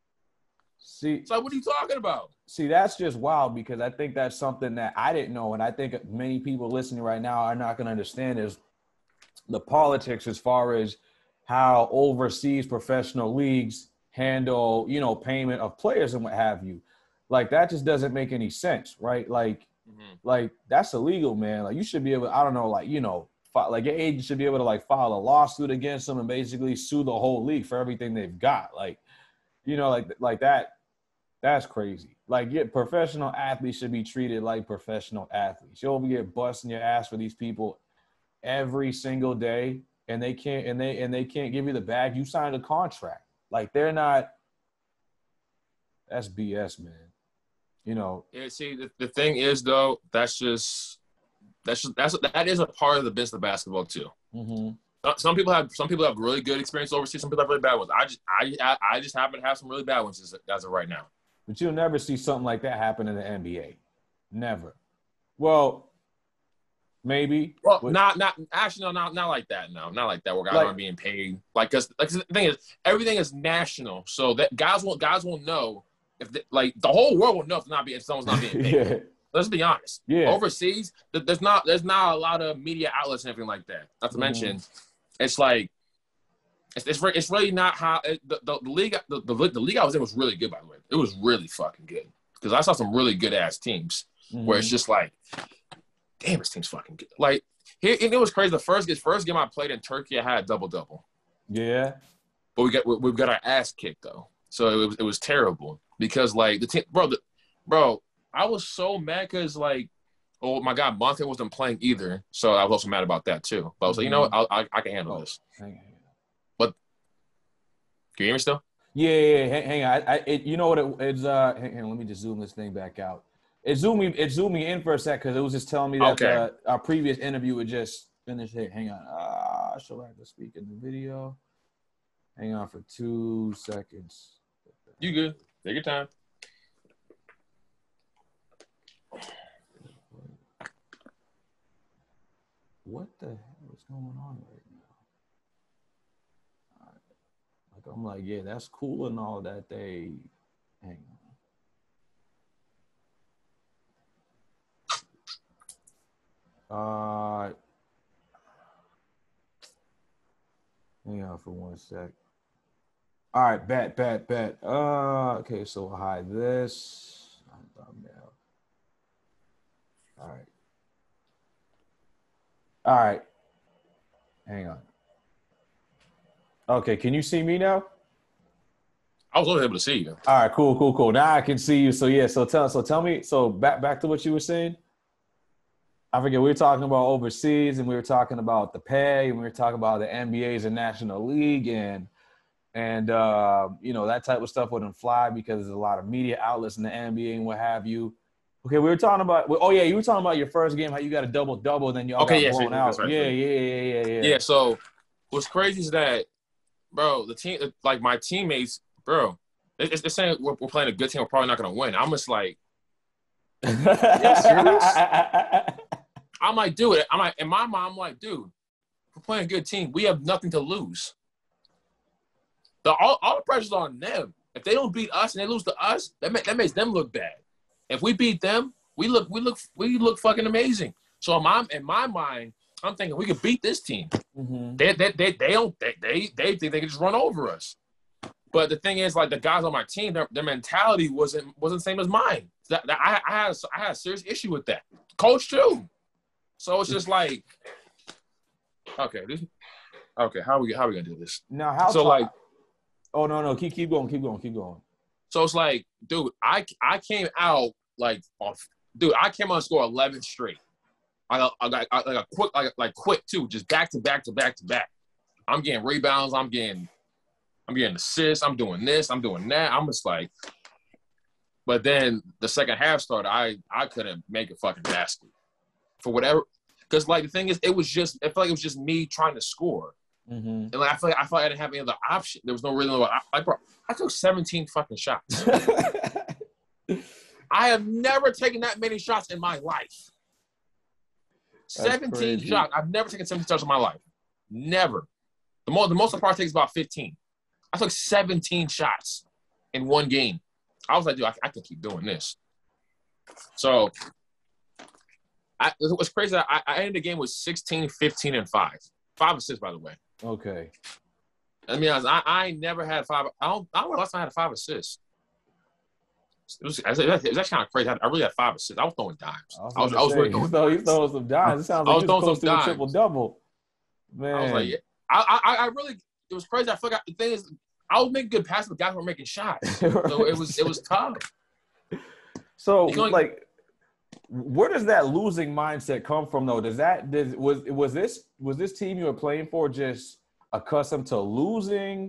See, so what are you talking about? See, that's just wild because I think that's something that I didn't know, and I think many people listening right now are not going to understand is the politics as far as how overseas professional leagues handle, payment of players and what have you. Like that just doesn't make any sense, right? Like, like that's illegal, man. Like you should be able, I don't know, like like your agent should be able to like file a lawsuit against them and basically sue the whole league for everything they've got. Like, like that. That's crazy. Like, professional athletes should be treated like professional athletes. You'll get busting your ass for these people every single day, and they can't give you the bag. You signed a contract. Like they're not. That's BS, man. Yeah. See, the thing is though, that is a part of the business of basketball too. Mm-hmm. Some people have really good experience overseas. Some people have really bad ones. I just happen to have some really bad ones as of right now. But you'll never see something like that happen in the NBA. Never. Well, maybe. Well, not actually, no, not like that. No, not like that. Where guys aren't being paid. Because the thing is, everything is national, so that guys won't know if the whole world will know if someone's not being paid. Yeah. Let's be honest. Yeah. Overseas, there's not a lot of media outlets and everything like that. Not to mention, it's like. It's really not how the league I was in was really good, by the way. It was really fucking good because I saw some really good ass teams where it's just like, damn, this team's fucking good. Like it was crazy. The first game I played in Turkey, I had a double. Yeah, but we got our ass kicked though, so it was terrible because like the team, bro, I was so mad because like, oh my god, Monte wasn't playing either, so I was also mad about that too. But I was like, you know what, I can handle this. Can you hear me still? Yeah. Hang on. You know what it's hang on, let me just zoom this thing back out. It zoomed me in for a sec because it was just telling me that our previous interview would just finish. Hey, hang on. She'll have to speak in the video. Hang on for 2 seconds. You good? Take your time. What the hell is going on right now? I'm like, yeah, that's cool and all that. Hang on. Hang on for 1 sec. All right, bet. Okay, so we'll hide this. All right. Hang on. Okay, can you see me now? I was only able to see you. All right, cool. Now I can see you. So yeah, so tell me. So back to what you were saying. I forget, we were talking about overseas, and we were talking about the pay, and we were talking about the NBA's and National League, and that type of stuff wouldn't fly because there's a lot of media outlets in the NBA and what have you. Okay, we were talking about. Oh yeah, you were talking about your first game, how you got a double, then y'all got blown out. Right, yeah. Yeah. So what's crazy is that, bro, the team, like my teammates, bro, they're saying we're playing a good team. We're probably not going to win. I'm just like, serious? I'm like, dude. In my mind, I'm like, dude, we're playing a good team. We have nothing to lose. All the pressure's on them. If they don't beat us and they lose to us, that makes them look bad. If we beat them, we look fucking amazing. So in my mind, I'm thinking we could beat this team. Mm-hmm. They think they can just run over us. But the thing is, like the guys on my team, their mentality wasn't the same as mine. I had a serious issue with that. Coach too. So it's just like, okay, how are we gonna do this? Now how? So like, oh no, keep going. So it's like, dude, I came out like, I came out and scored 11 straight. I got quick too, just back to back. I'm getting rebounds. I'm getting assists. I'm doing this. I'm doing that. I'm just like, but then the second half started. I couldn't make a fucking basket for whatever, because like the thing is, I felt like it was just me trying to score, and like I feel like I didn't have any other option. There was no reason why. Bro, I took 17 fucking shots. I have never taken that many shots in my life. 17 shots. I've never taken 17 shots in my life. Never. The most I probably take is about 15. I took 17 shots in one game. I was like, dude, I can keep doing this. So it was crazy. I ended the game with 16, 15, and 5. 5 assists, by the way. Okay. I mean, I never had 5. I don't know last time I had 5 assists. It was actually kind of crazy. I really had 5 assists. I was throwing dimes. I was really throwing dimes. You throwing some dimes. It sounds like you was close to a triple-double. Man. I was like, yeah. I really – it was crazy. I forgot. The thing is, I was making good passes, but guys were making shots. So it was tough. So, like, where does that losing mindset come from, though? Was this team you were playing for just accustomed to losing?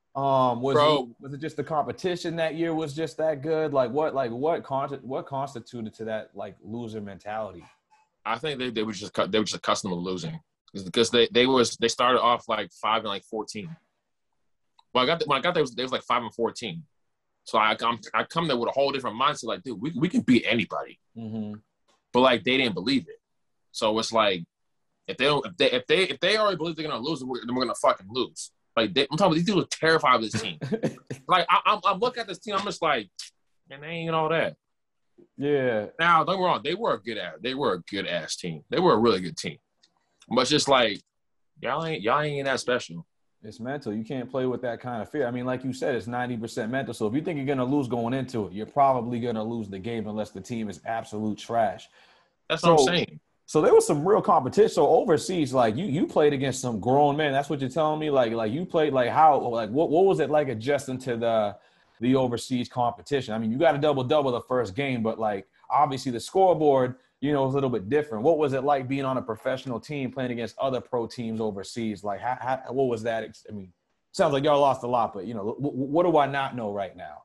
Was it just the competition that year was just that good? What constituted to that like loser mentality? I think they were just accustomed to losing because they started off like 5 and 14. When I got there, they was like 5 and 14. So I come there with a whole different mindset. Like, dude, we can beat anybody. Mm-hmm. But like they didn't believe it. So it's like if they already believe they're gonna lose, then we're gonna fucking lose. Like I'm talking about these dudes are terrified of this team. Like I'm looking at this team, I'm just like, man, they ain't all that. Yeah. Now don't get me wrong, they were a good ass team. They were a really good team. But it's just like y'all ain't that special. It's mental. You can't play with that kind of fear. I mean, like you said, it's 90% mental. So if you think you're going to lose going into it, you're probably going to lose the game unless the team is absolute trash. That's what I'm saying. So there was some real competition. So overseas, like you played against some grown men. That's what you're telling me? Like you played like how, like what was it like adjusting to the overseas competition? I mean, you got a double-double the first game, but like obviously the scoreboard, you know, is a little bit different. What was it like being on a professional team playing against other pro teams overseas? Like, what was that? I mean, sounds like y'all lost a lot, but, you know, what do I not know right now?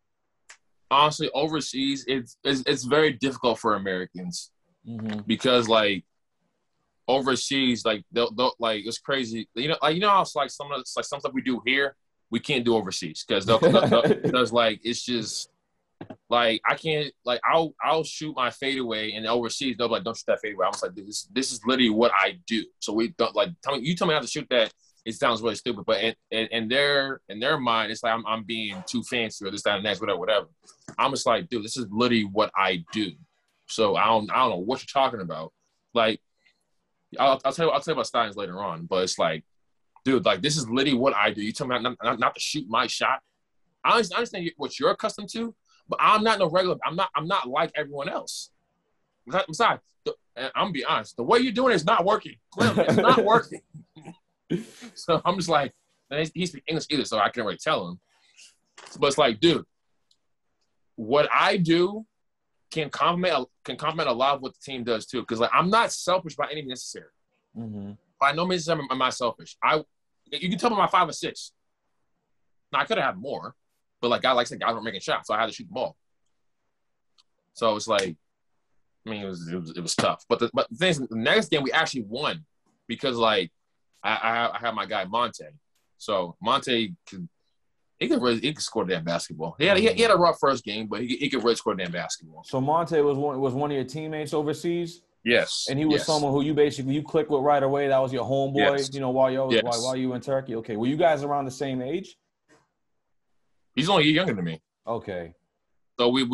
Honestly, overseas, it's very difficult for Americans because, like, overseas, like, they'll like, it's crazy. You know how it's like some stuff we do here, we can't do overseas because because like, it's just – like I can't like I'll shoot my fadeaway and overseas they'll be like don't shoot that fadeaway. I'm just like this is literally what I do. So we don't like tell me how to shoot that. It sounds really stupid, but in their mind it's like I'm being too fancy or this that and next whatever. I'm just like dude, this is literally what I do. So I don't know what you're talking about. Like I'll tell you about Steins later on, but it's like dude, like this is literally what I do. You tell me not to shoot my shot. I understand what you're accustomed to. But I'm not no regular. I'm not like everyone else. Besides, I'm gonna be honest. The way you're doing it is not working. Clearly, it's not working. So I'm just like, he speaks English either, so I can't really tell him. But it's like, dude, what I do can complement a lot of what the team does too. Because like, I'm not selfish by any means necessary. Mm-hmm. By no means am I selfish. You can tell me my 5 or 6. Now I could have had more. But like I said, guys were making shots, so I had to shoot the ball. So it's like, I mean, it was tough. But the thing is, the next game we actually won because like I had my guy Monte. So Monte he could score damn basketball. He had a rough first game, but he could really score damn basketball. So Monte was one of your teammates overseas. Yes. And he was someone who you clicked with right away. That was your homeboy. Yes. You know, while you were in Turkey. Okay, were you guys around the same age? He's only a year younger than me. Okay. So we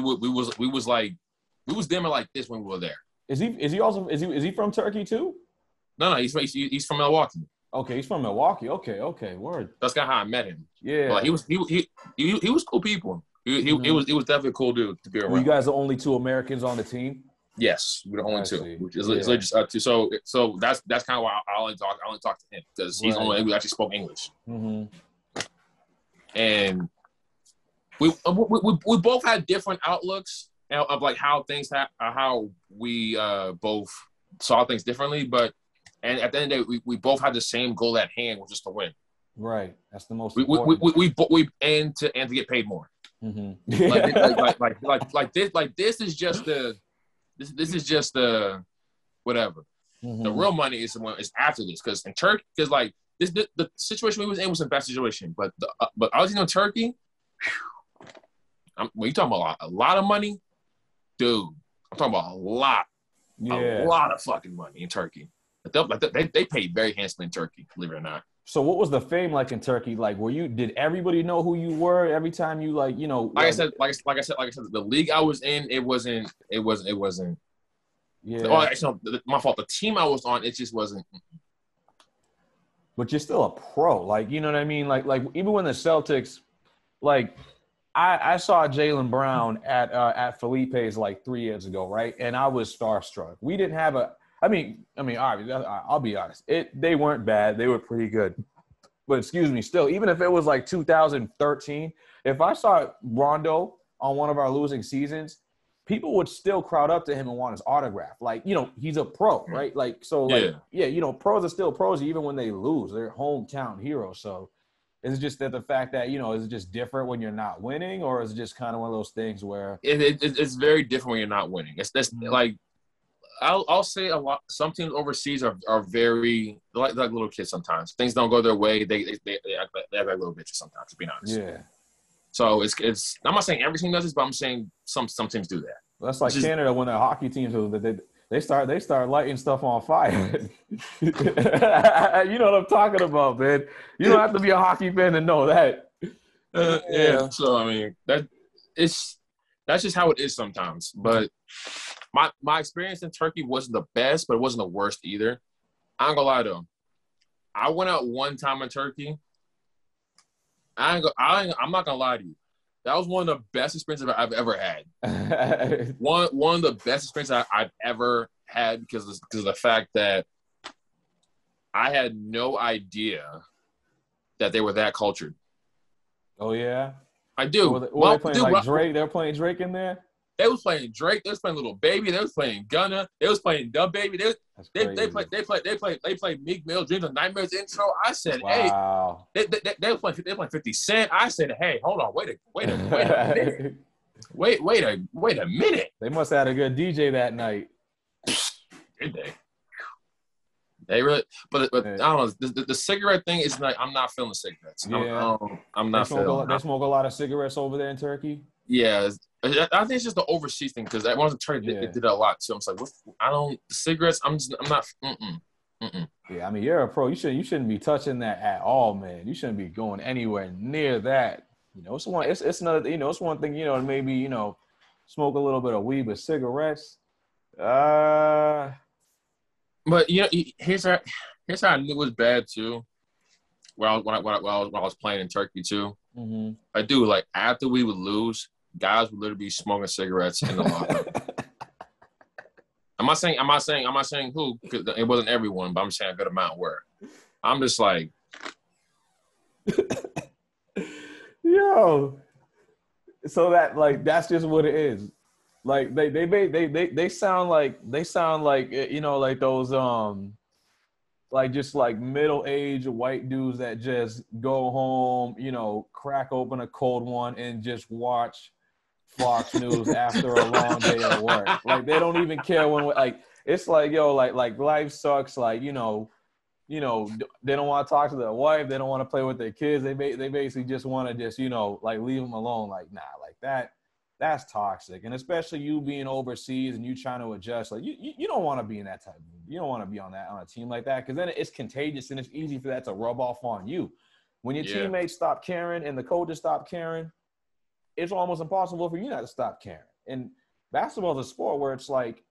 was them like this when we were there. Is he from Turkey too? No, he's from Milwaukee. Okay, he's from Milwaukee. Okay, word. That's kind of how I met him. Yeah. But he was cool people. He was definitely a cool dude to be around. Were you guys the only 2 Americans on the team? Yes, we're the only 2. Which is just up to so that's kind of why I only talk to him because he's the only one who actually spoke English. Mm-hmm. And we both had different outlooks of like how we both saw things differently, but at the end of the day, we both had the same goal at hand, which is to win. Right, that's the most important. We and to get paid more. Mm-hmm. like this is just the whatever. Mm-hmm. The real money is after this because in Turkey like. The situation we was in was a bad situation, but I was in Turkey. When you talking about a lot of money, dude, I'm talking about a lot. Yeah. A lot of fucking money in Turkey. They paid very handsomely in Turkey, believe it or not. So what was the fame like in Turkey? Like, did everybody know who you were every time you like, Like I said, the league I was in, it wasn't. Yeah. Oh, actually, no, my fault. The team I was on, it just wasn't. But you're still a pro. Like, you know what I mean? Like even when the Celtics, like, I saw Jaylen Brown at Felipe's like 3 years ago, right? And I was starstruck. We didn't have I mean, obviously, I'll be honest. They weren't bad. They were pretty good. But excuse me, still, even if it was like 2013, if I saw Rondo on one of our losing seasons, people would still crowd up to him and want his autograph. Like, he's a pro, right? Like, so, like, yeah, pros are still pros even when they lose. They're hometown heroes. So is it just that the fact that, is it just different when you're not winning, or is it just kind of one of those things where it's very different when you're not winning? It's like I'll say a lot. Some teams overseas are very like little kids. Sometimes things don't go their way. They act like little bitches sometimes. To be honest. Yeah. So it's. I'm not saying every team does this, but I'm saying some teams do that. That's like Canada when their hockey teams they start lighting stuff on fire. You know what I'm talking about, man. You don't have to be a hockey fan to know that. Yeah. So I mean that's just how it is sometimes. But my experience in Turkey wasn't the best, but it wasn't the worst either. I ain't gonna lie though. I went out one time in Turkey. I'm not gonna lie to you. That was one of the best experiences I've ever had. one of the best experiences I've ever had because of the fact that I had no idea that they were that cultured. Oh yeah, I do. Were they playing Drake? They're playing Drake in there. They was playing Drake. They was playing Little Baby. They was playing Gunna. They was playing Dub Baby. They played Meek Mill, Dreams of Nightmares intro. I said, wow. Hey, they playing 50 Cent. I said, hey, hold on, wait a minute. Wait a minute. They must have had a good DJ that night. Did they? They really, but I don't know. The cigarette thing is like I'm not feeling cigarettes. Yeah. I'm not feeling. They smoke a lot of cigarettes over there in Turkey. Yeah, I think it's just the overseas thing because I wanted to try. They did a lot too. I'm like, cigarettes. I'm not. Yeah, I mean, you're a pro. You shouldn't be touching that at all, man. You shouldn't be going anywhere near that. It's another. It's one thing. Maybe smoke a little bit of weed, but cigarettes. But here's how I knew it was bad too. When I was playing in Turkey too. Mm-hmm. I do like after we would lose, guys would literally be smoking cigarettes in the locker room. I'm not saying who, because it wasn't everyone, but I'm saying a good amount were. I'm just like, yo. So that's just what it is. Like they sound like like those like just like middle-aged white dudes that just go home, crack open a cold one and just watch Fox News after a long day at work. Like they don't even care when it's like, yo, like life sucks. Like, they don't want to talk to their wife. They don't want to play with their kids. They basically just want to just, like leave them alone. Like, nah, like that's toxic. And especially you being overseas and you trying to adjust, like you don't want to be in that type of, you don't want to be on a team like that, because then it's contagious and it's easy for that to rub off on you. When your teammates stop caring and the coaches stop caring, it's almost impossible for you not to stop caring. And basketball is a sport where it's like,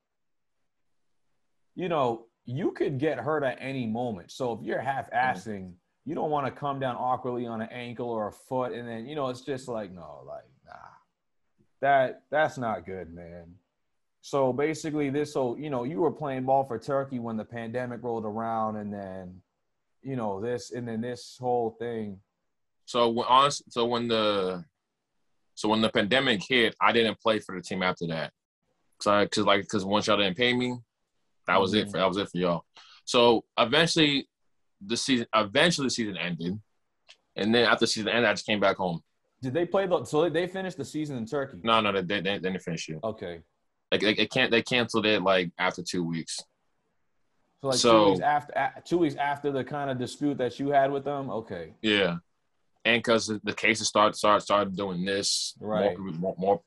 you could get hurt at any moment. So if you're half-assing, you don't want to come down awkwardly on an ankle or a foot, and then, it's just like, no, like, nah. That's not good, man. So basically you were playing ball for Turkey when the pandemic rolled around, and then, this whole thing. So when the pandemic hit, I didn't play for the team after that. Because once y'all didn't pay me, that was it for y'all. So eventually the season ended, and then after the season ended, I just came back home. Did they play so they finished the season in Turkey? No, they didn't finish it. Okay. They canceled it like after 2 weeks. So 2 weeks after the kind of dispute that you had with them. Okay. Yeah, and because the cases started doing this, right? More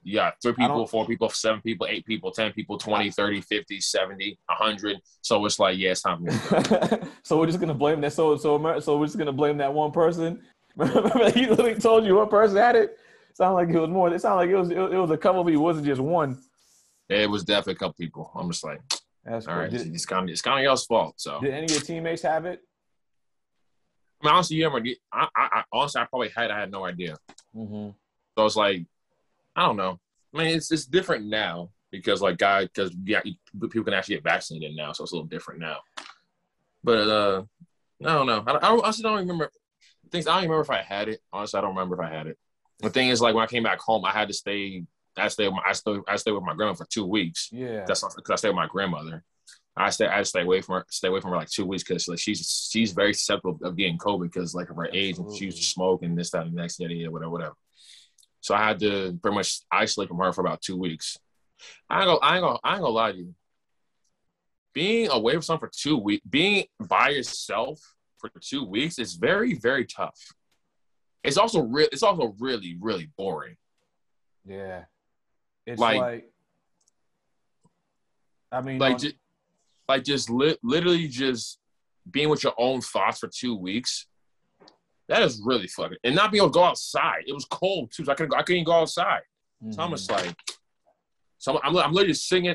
You got 3 people, 4 people, 7 people, 8 people, 10 people, 20, 30, 50, 70, 100. So it's like, yeah, it's time for me. So we're just gonna blame that. So we're just gonna blame that one person. Remember, he literally told you one person had it. Sounded like it was more. It sounded like it was a couple of people. It wasn't just one. It was definitely a couple people. I'm just like, That's all cool. right, it's kind of y'all's fault. So Did any of your teammates have it? I mean, honestly, honestly, I probably had. I had no idea. Mm-hmm. So it's like, I don't know. I mean, it's different now because people can actually get vaccinated now, so it's a little different now. But I don't know. I honestly don't remember things. I don't even remember if I had it. Honestly, I don't remember if I had it. The thing is, like when I came back home, I had to stay. I stayed with my grandma for 2 weeks. Yeah, that's because I stayed with my grandmother. I had to stay away from her like 2 weeks because like she's very susceptible of getting COVID because like of her age and she used to smoke and this, that, and the next, whatever. So I had to pretty much isolate from her for about 2 weeks. I ain't gonna lie to you. Being away from someone for 2 weeks, being by yourself for 2 weeks is very, very tough. It's also really, really boring. Yeah. It's like I mean, literally just being with your own thoughts for 2 weeks. That is really fucking, and not being able to go outside. It was cold too, so I couldn't go outside. Mm-hmm. So I'm just like, I'm literally sitting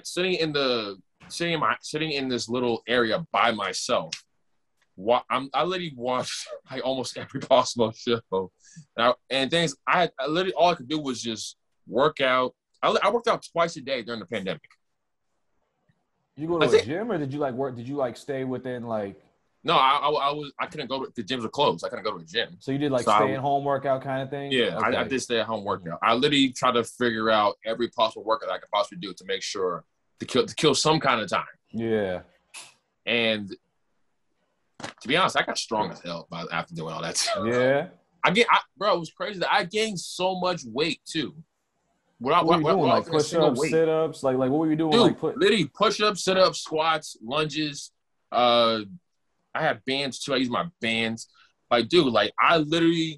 in this little area by myself. I literally watched like almost every possible show. And things I literally all I could do was just work out. I worked out twice a day during the pandemic. You go to a gym or did you like work? Did you like stay within like? No, I couldn't go to the gyms were closed. I couldn't go to a gym. So you did like stay at home workout kind of thing? Yeah, okay. I did stay at home workout. I literally tried to figure out every possible workout I could possibly do to make sure to kill some kind of time. Yeah. And to be honest, I got strong as hell after doing all that. Yeah. Bro, it was crazy that I gained so much weight too. What were you doing? Like push-ups, sit-ups? Like what were you doing? Dude, literally push-ups, sit-ups, squats, lunges. I had bands too. I used my bands. Like, dude, like I literally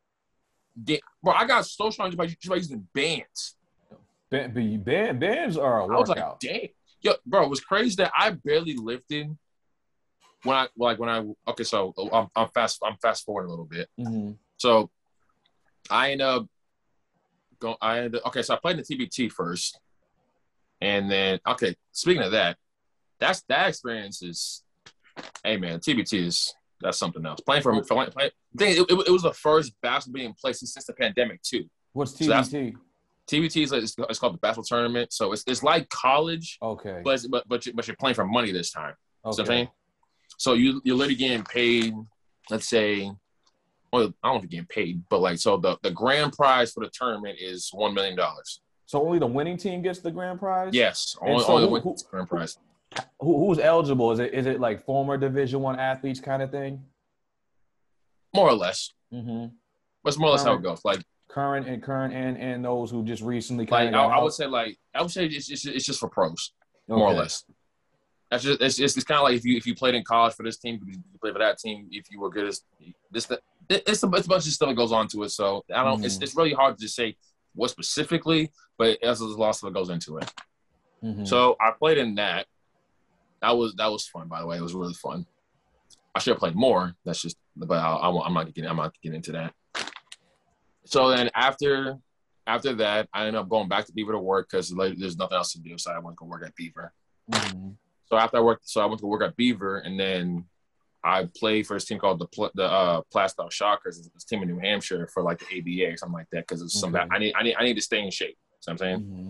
I got so strong just by using bands. Bands are a workout. I was like, dang. Yo, bro, it was crazy that I barely lifted okay, so I'm fast forwarding a little bit. Mm-hmm. So I ended up okay, so I played in the TBT first. And then, okay, speaking of that experience is, hey man, TBT that's something else. It was the first basketball being played since the pandemic too. What's TBT? So TBT is it's called the basketball tournament. So it's like college. Okay. But you're playing for money this time. Okay. So I'm saying? So you're literally getting paid, let's say, well, I don't know if you're getting paid, but like, so the grand prize for the tournament is $1 million. So only the winning team gets the grand prize? Yes, only the winning team gets the grand prize. Who's eligible? Is it like former Division I athletes kind of thing? More or less. Mm-hmm. That's more or less how it goes. Like current and those who just recently kind of I would say it's just for pros, more or less. That's just it's kind of like if you played in college for this team, you play for that team. If you were good as this, it's a bunch of stuff that goes on to it. So I don't. Mm-hmm. It's really hard to just say what specifically, but there's a lot of stuff that goes into it. Mm-hmm. So I played in that. That was fun, by the way. It was really fun. I should have played more. That's just, but I'm not getting into that. So then after that, I ended up going back to Beaver to work because there's nothing else to do. So I went to go work at Beaver. Mm-hmm. So after I went to work at Beaver, and then I played for this team called the Plastow Shockers. It's this team in New Hampshire for like the ABA or something like that because it's something I need to stay in shape. You know what I'm saying? Mm-hmm.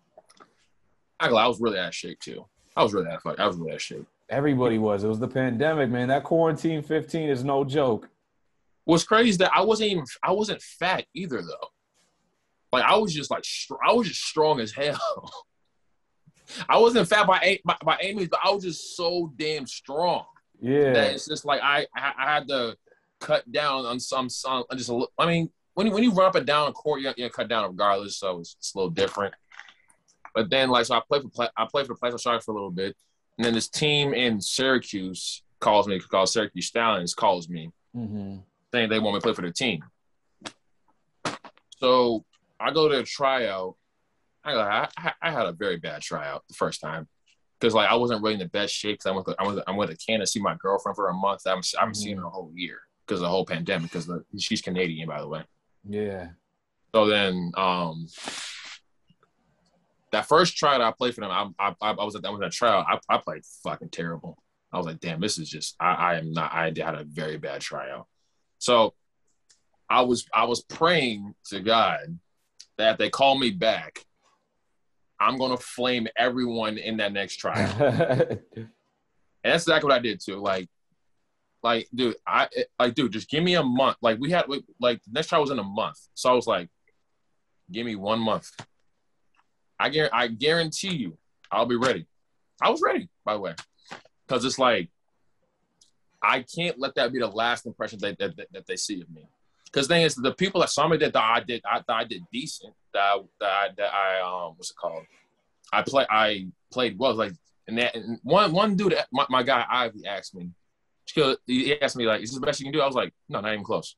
I was really out of shape too. I was really out of shape. Everybody was. It was the pandemic, man. That quarantine 15 is no joke. What's crazy is that I wasn't fat either though. Like I was just strong as hell. I wasn't fat by any means, but I was just so damn strong. Yeah. That it's just like I had to cut down on some just a little. I mean, when you run up and down a court, you cut down regardless. So it's a little different. But then, like, so I played for the Plastow Sharks for a little bit, and then this team in Syracuse called Syracuse Stallions calls me, mm-hmm. saying they want me to play for their team. So I go to a tryout, I had a very bad tryout the first time because like I wasn't really in the best shape. Cause I went to Canada to see my girlfriend for a month. I haven't seen her a whole year because of the whole pandemic. Because she's Canadian, by the way. Yeah. So then, that first tryout I played for them, I was at that tryout. I played fucking terrible. I was like, damn, this is just I am not. I had a very bad tryout. So I was praying to God that if they call me back, I'm gonna flame everyone in that next tryout. And that's exactly what I did too. Like, dude, just give me a month. Like the next trial was in a month. So I was like, give me 1 month. I guarantee you I'll be ready. I was ready, by the way. Because it's like, I can't let that be the last impression that they see of me. Because the thing is, the people that saw me that I did decent. That I what's it called? I played well. Like, and one dude, my guy Ivy asked me. He asked me like, "Is this the best you can do?" I was like, "No, not even close."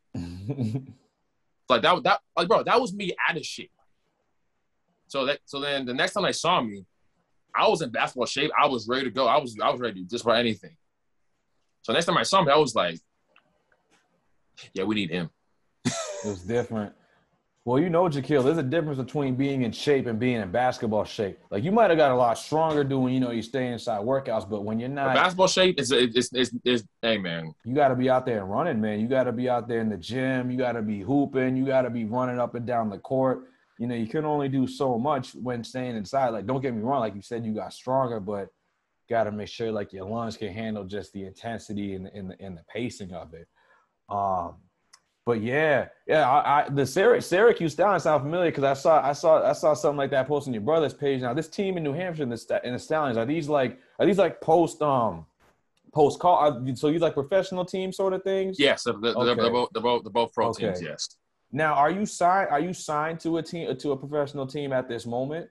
Like bro, that was me out of shape. So then the next time they saw me, I was in basketball shape. I was ready to go. I was ready to do just about anything. So next time I saw him, I was like, yeah, we need him. It was different. Well, you know, Jaquil, there's a difference between being in shape and being in basketball shape. Like, you might have got a lot stronger doing, you stay inside workouts, but when you're not. The basketball shape is hey, man. You got to be out there and running, man. You got to be out there in the gym. You got to be hooping. You got to be running up and down the court. You can only do so much when staying inside. Like, don't get me wrong. Like you said, you got stronger, but got to make sure, like, your lungs can handle just the intensity and the pacing of it. But the Syracuse Stallions sound familiar because I saw something like that posted on your brother's page. Now, this team in New Hampshire and the Stallions, are these like post call? So these like professional team sort of things? Yes, they're both pro teams. Yes. Now, are you signed to a professional team at this moment?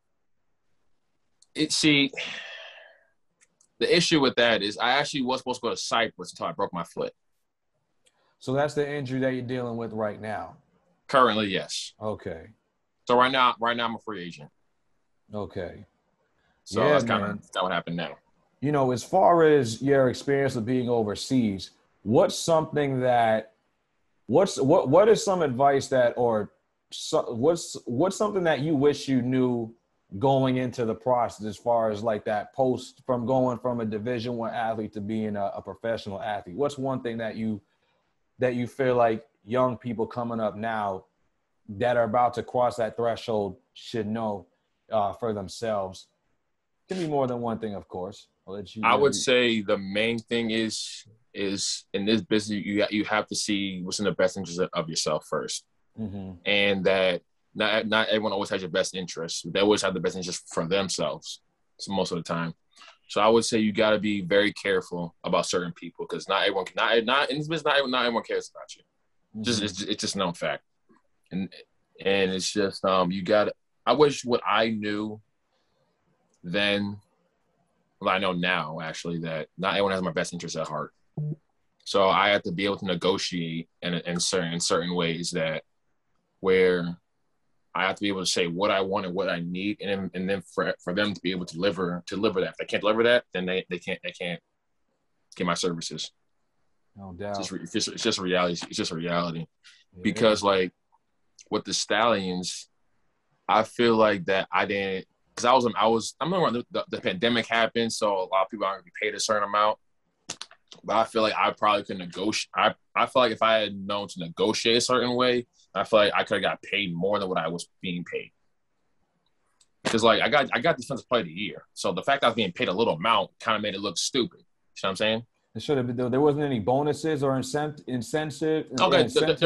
The issue with that is I actually was supposed to go to Cyprus until I broke my foot. So that's the injury that you're dealing with right now? Currently, yes. Okay. So right now I'm a free agent. Okay. So that's kind of what happened now. As far as your experience of being overseas, what is some advice what's something that you wish you knew going into the process as far as like that post from going from a Division I athlete to being a professional athlete? What's one thing that you feel like young people coming up now that are about to cross that threshold should know for themselves? It can be more than one thing, of course. I would say the main thing is in this business, you have to see what's in the best interest of yourself first. Mm-hmm. And that not everyone always has your best interest. They always have the best interest for themselves. So most of the time. So I would say you got to be very careful about certain people because not everyone not in this business. Not everyone cares about you. Mm-hmm. It's just known fact, and it's just you got to. I wish what I knew then, well, I know now actually that not everyone has my best interest at heart. So I have to be able to negotiate in certain ways that where I have to be able to say what I want and what I need, and then for them to be able to deliver that. If they can't deliver that, then they can't get my services. No doubt. It's just a reality. It's just a reality. Yeah. Because like with the Stallions, I feel like that I didn't because I remember when the pandemic happened, so a lot of people aren't gonna be paid a certain amount. But I feel like I probably could negotiate. I feel like if I had known to negotiate a certain way, I feel like I could have got paid more than what I was being paid. Because like I got Defensive Player of the Year, so the fact that I was being paid a little amount kind of made it look stupid. You know what I'm saying? It should have been. There wasn't any bonuses or incentive. Okay,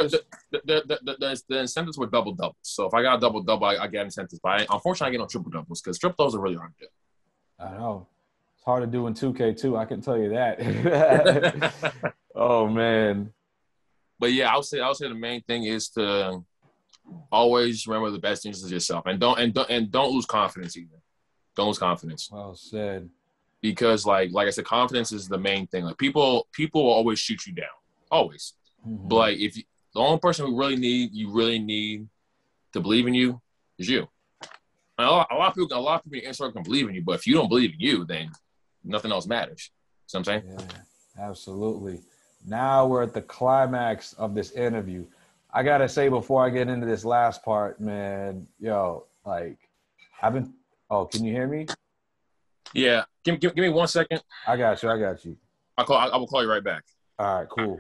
the incentives were double-doubles. So if I got a double-double, I get incentives. But unfortunately, I get no triple-doubles because triple-doubles are really hard to do. I know. It's hard to do in 2K too. I can tell you that. Oh man. But yeah, I'll say the main thing is to always remember the best interest of yourself, and don't lose confidence either. Don't lose confidence. Well said. Because like I said, confidence is the main thing. Like people will always shoot you down, always. Mm-hmm. But like the only person you really need to believe in you is you. A lot of people in Instagram can believe in you, but if you don't believe in you, then nothing else matters. See what I'm saying? Yeah, absolutely. Now we're at the climax of this interview. I gotta say before I get into this last part, man, yo, like I've been. Oh, can you hear me? Yeah. Give me 1 second. I got you. I got you. I will call you right back. All right, cool.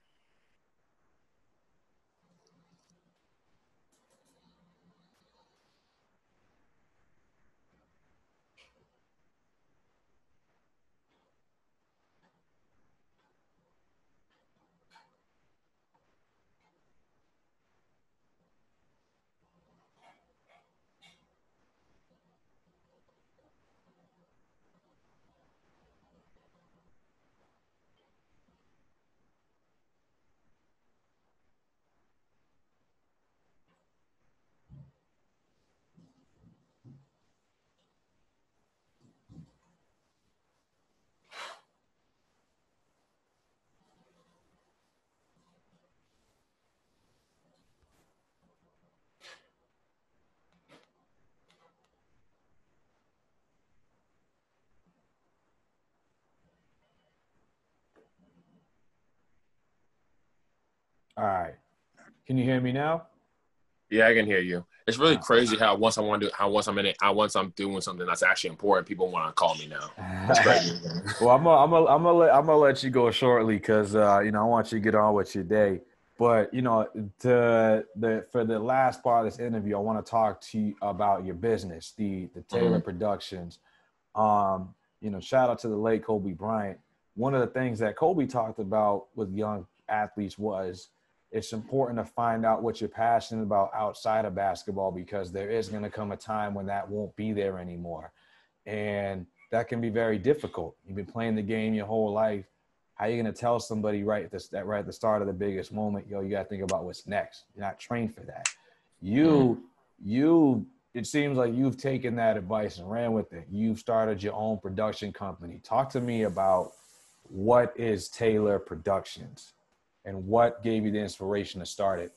All right. Can you hear me now? Yeah, I can hear you. It's really crazy how once I'm doing something that's actually important, people want to call me now. That's crazy. Well, I'm gonna let you go shortly because I want you to get on with your day. But for the last part of this interview, I want to talk to you about your business, the Taylor Productions. Shout out to the late Kobe Bryant. One of the things that Kobe talked about with young athletes was it's important to find out what you're passionate about outside of basketball because there is going to come a time when that won't be there anymore. And that can be very difficult. You've been playing the game your whole life. How are you going to tell somebody right at the start of the biggest moment, you got to think about what's next. You're not trained for that. It seems like you've taken that advice and ran with it. You've started your own production company. Talk to me about what is Taylor Productions and what gave you the inspiration to start it?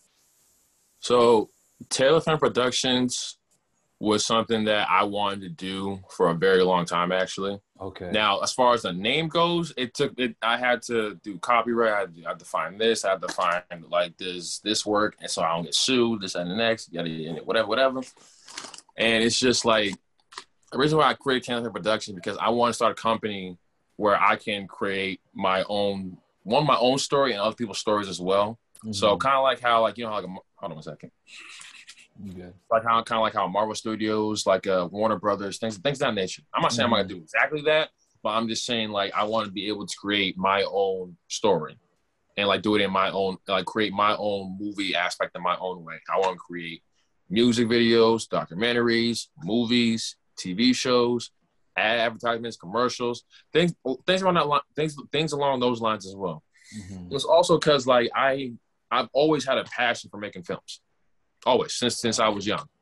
So Taylor Film Productions was something that I wanted to do for a very long time, actually. Okay. Now, as far as the name goes, I had to do copyright. I had to find this. I had to find like this work, and so I don't get sued. This and the next, whatever. And it's just like the reason why I created Taylor Film Productions because I want to start a company where I can create my own story and other people's stories as well. Mm-hmm. So kind of like how hold on a second. Okay. Like how Marvel Studios, like Warner Brothers, things of that nature. I'm not saying I'm gonna do exactly that, but I'm just saying like I want to be able to create my own story and like do it in my own, like create my own movie aspect in my own way. I want to create music videos, documentaries, movies, TV shows, advertisements, commercials, things along that line, things along those lines as well. Mm-hmm. It's also because like I've always had a passion for making films. Always, since I was young.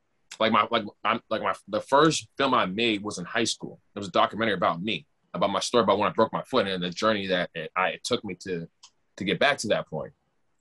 The first film I made was in high school. It was a documentary about me, about my story, about when I broke my foot and the journey that it took me to get back to that point.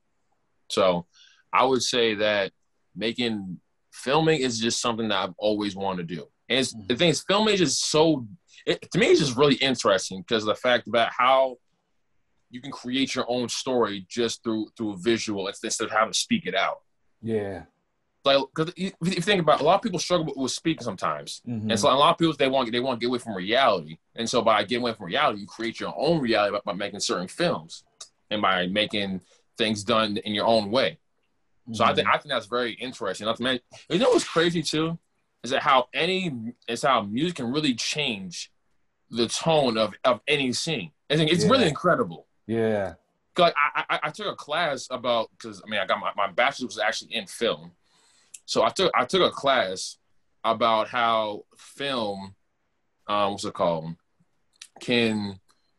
So I would say that filming is just something that I've always wanted to do. And the thing is, filming is just to me, it's just really interesting because of the fact about how you can create your own story just through a visual instead of having to speak it out. Yeah. Like, because if you think about it, a lot of people struggle with speaking sometimes. Mm-hmm. And so a lot of people, they want to get away from reality. And so by getting away from reality, you create your own reality by making certain films and by making things done in your own way. Mm-hmm. So I think that's very interesting. You know what's crazy too? Is how music can really change the tone of any scene. I think it's really incredible. Yeah. Like I took a class because I got my bachelor's was actually in film. So I took a class about how film, what's it called? What can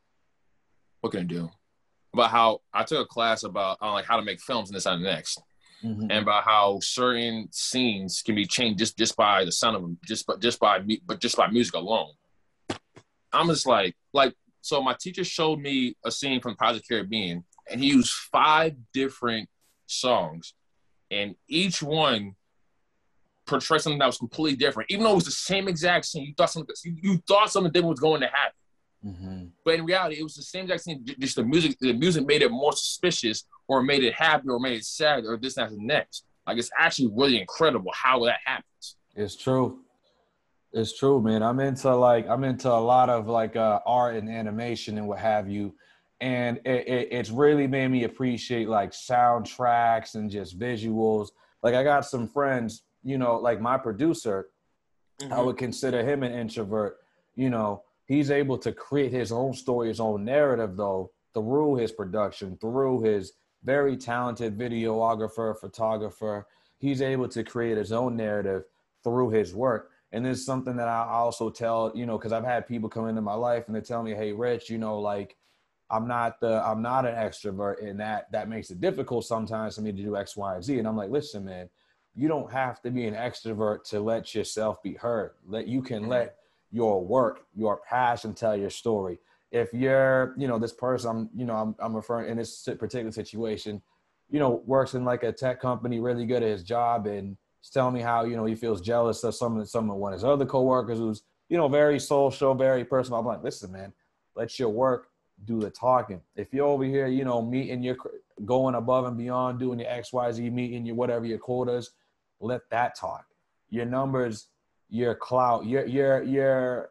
it do? About how I took a class about like how to make films and this and the next, and about how certain scenes can be changed just by the sound of them, just by music alone. I'm just like so. My teacher showed me a scene from Pirates of the Caribbean, and he used 5 different songs, and each one portray something that was completely different, even though it was the same exact scene. You thought something different was going to happen. Mm-hmm. But in reality, it was the same exact scene. Just the music made it more suspicious, or made it happy, or made it sad, or this, that, and next. Like, it's actually really incredible how that happens. It's true. It's true, man. I'm into a lot of like art and animation and what have you. And it's really made me appreciate like soundtracks and just visuals. Like, I got some friends, you know, like my producer, I would consider him an introvert. You know, he's able to create his own story, his own narrative, though, through his production, through his very talented videographer, photographer. He's able to create his own narrative through his work. And it's something that I also tell, you know, because I've had people come into my life and they tell me, hey, Rich, you know, like, I'm not an extrovert, and that makes it difficult sometimes for me to do X, Y, and Z. And I'm like, listen, man, you don't have to be an extrovert to let yourself be heard. You can let your work, your passion tell your story. If you're, you know, this person, I'm referring in this particular situation, you know, works in like a tech company, really good at his job, and he's telling me how, you know, he feels jealous of one of his other coworkers who's, you know, very social, very personal. I'm like, listen, man, let your work do the talking. If you're over here, you know, going above and beyond, doing your XYZ, meeting your whatever your quotas, let that talk. Your numbers, your clout, your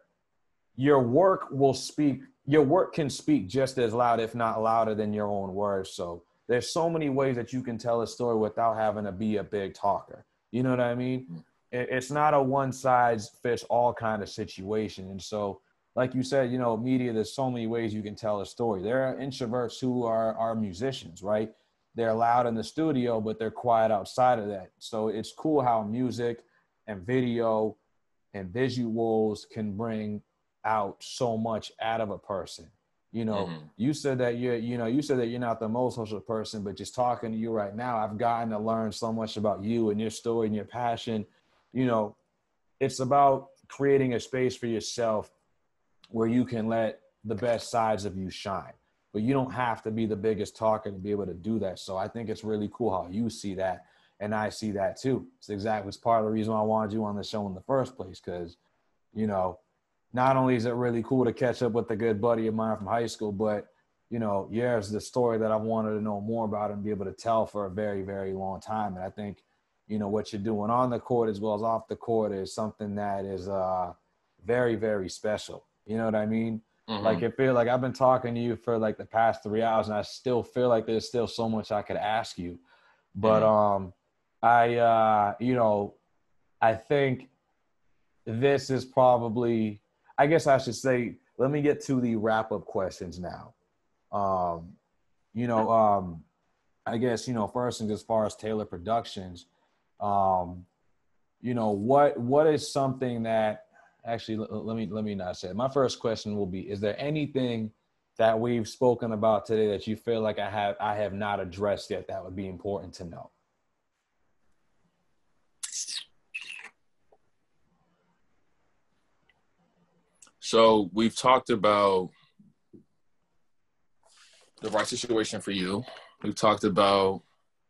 work will speak. Your work can speak just as loud, if not louder, than your own words. So there's so many ways that you can tell a story without having to be a big talker. You know what I mean? It's not a one size fits all kind of situation. And so, like you said, you know, media, there's so many ways you can tell a story. There are introverts who are musicians, right? They're loud in the studio, but they're quiet outside of that. So it's cool how music and video and visuals can bring out so much out of a person. You know, you said that you're not the most social person, but just talking to you right now, I've gotten to learn so much about you and your story and your passion. You know, it's about creating a space for yourself where you can let the best sides of you shine. But you don't have to be the biggest talker to be able to do that. So I think it's really cool how you see that. And I see that too. It's part of the reason why I wanted you on the show in the first place. Because, you know, not only is it really cool to catch up with a good buddy of mine from high school, but, you know, yours is the story that I've wanted to know more about and be able to tell for a very, very long time. And I think, you know, what you're doing on the court as well as off the court is something that is very, very special. You know what I mean? Like, it feel like I've been talking to you for like the past 3 hours, and I still feel like there's still so much I could ask you. But you know, I think this is probably, I guess I should say, let me get to the wrap-up questions now. You know, I guess, you know, first thing as far as Taylor Productions, you know, what is something that, actually, let me not say it. My first question will be, is there anything that we've spoken about today that you feel like I have not addressed yet that would be important to know? So we've talked about the right situation for you. We've talked about,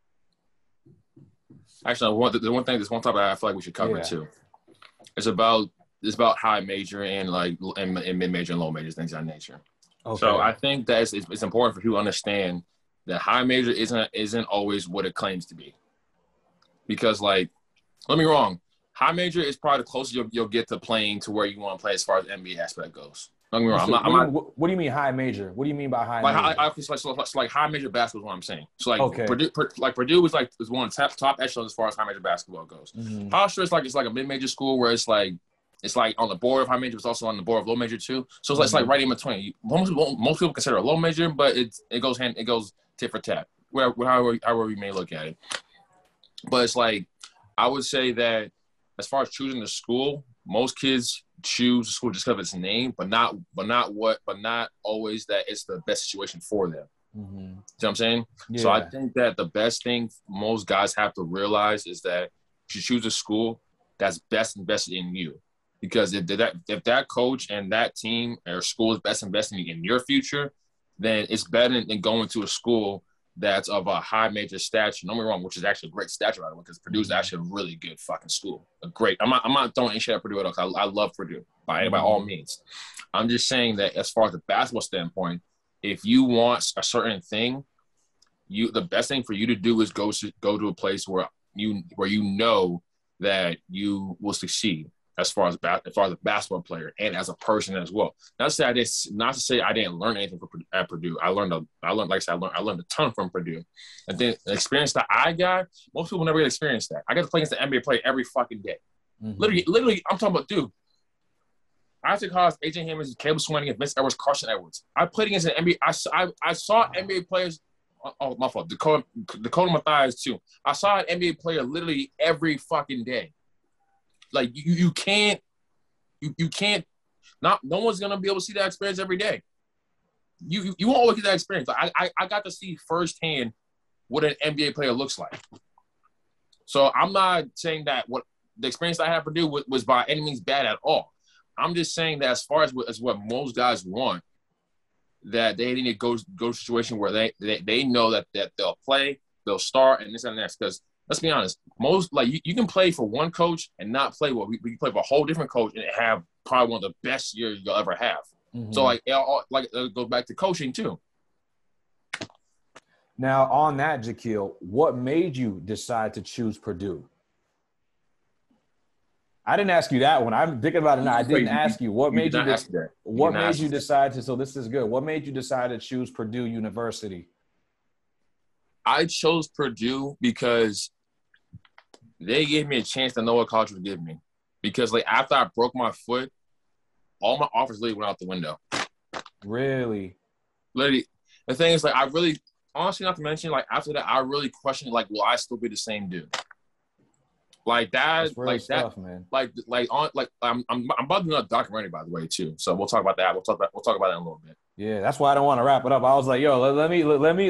actually, there's one topic I feel like we should cover too. It's about high major and mid major and low major, things of that nature. Okay. So I think that it's important for people to understand that high major isn't always what it claims to be. Because, like, don't get me wrong, high major is probably the closest you'll get to playing to where you want to play as far as the NBA aspect goes. Don't get me wrong. What do you mean high major? What do you mean by high major? Like high major basketball is what I'm saying. So like Purdue is one of the top echelons as far as high major basketball goes. Hofstra is like a mid major school where it's like on the board of high major, but it's also on the board of low major too. So it's like right in between. Most people consider it a low major, but it goes tit for tat, however you may look at it. But it's like, I would say that as far as choosing the school, most kids choose the school just because of its name, but not always that it's the best situation for them. You know what I'm saying? Yeah. So I think that the best thing most guys have to realize is that you choose a school that's best invested in you. Because if that coach and that team or school is best investing in your future, then it's better than going to a school that's of a high major stature. Don't get me wrong, which is actually a great stature, by the way, because Purdue's actually a really good fucking school. A great. I'm not throwing any shit at Purdue at all. 'Cause I love Purdue by all means. I'm just saying that as far as the basketball standpoint, if you want a certain thing, the best thing for you to do is go to a place where you know that you will succeed as far as a basketball player and as a person as well. Not to say I didn't learn anything at Purdue. I learned like I said, I learned a ton from Purdue. And then the experience that I got, most people never get experience that. I got to play against the NBA player every fucking day. Literally, I'm talking about, dude. I took college, AJ Hammons, Caleb Swanigan, Vince Edwards, Carson Edwards. I played against an NBA. I saw NBA players. Oh, my fault. Dakota Mathias too. I saw an NBA player literally every fucking day. Like you can't. No one's gonna be able to see that experience every day. You won't always get that experience. I got to see firsthand what an NBA player looks like. So I'm not saying that what the experience I had at Purdue was by any means bad at all. I'm just saying that as far as what most guys want, that they need to go to a situation where they know that they'll play, they'll start, and this and that. Because let's be honest, most like you can play for one coach and not play well. We can play for a whole different coach and have probably one of the best years you'll ever have. So it goes back to coaching too. Now on that, Jaquil, what made you decide to choose Purdue? I didn't ask you that one. I'm thinking about it now. I didn't ask you. What made you decide to? So this is good. What made you decide to choose Purdue University? I chose Purdue because they gave me a chance to know what college would give me. Because like after I broke my foot, all my offers literally went out the window. Really? Literally. The thing is, like, I really, honestly, not to mention, like after that, I really questioned, like, will I still be the same dude? Like that, like stuff, that, man. I'm about to do a documentary, by the way, too. So we'll talk about that. We'll talk about that in a little bit. Yeah, that's why I don't want to wrap it up. I was like, yo, let me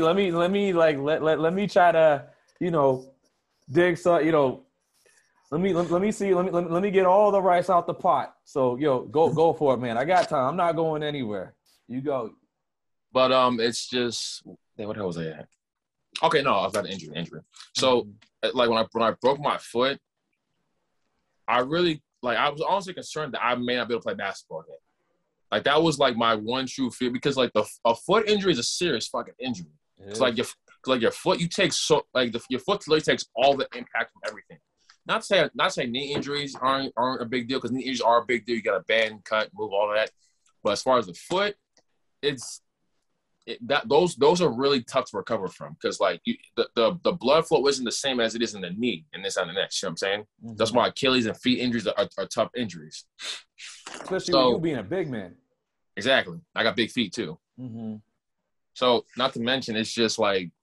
try to, dig some, let me get all the rice out the pot. So go for it, man. I got time. I'm not going anywhere. You go. But it's just, what the hell was I at? Okay, no, I was at an injury. So like when I broke my foot, I really I was honestly concerned that I may not be able to play basketball again. Like that was like my one true fear because like a foot injury is a serious fucking injury. It's like your foot, you take your foot literally takes all the impact from everything. Not say knee injuries aren't a big deal because knee injuries are a big deal. You got to bend, cut, move, all of that. But as far as the foot, those are really tough to recover from because like the blood flow isn't the same as it is in the knee and this and the next. You know what I'm saying? Mm-hmm. That's why Achilles and feet injuries are tough injuries. Especially with you being a big man. Exactly. I got big feet too. Mm-hmm. So not to mention, it's just like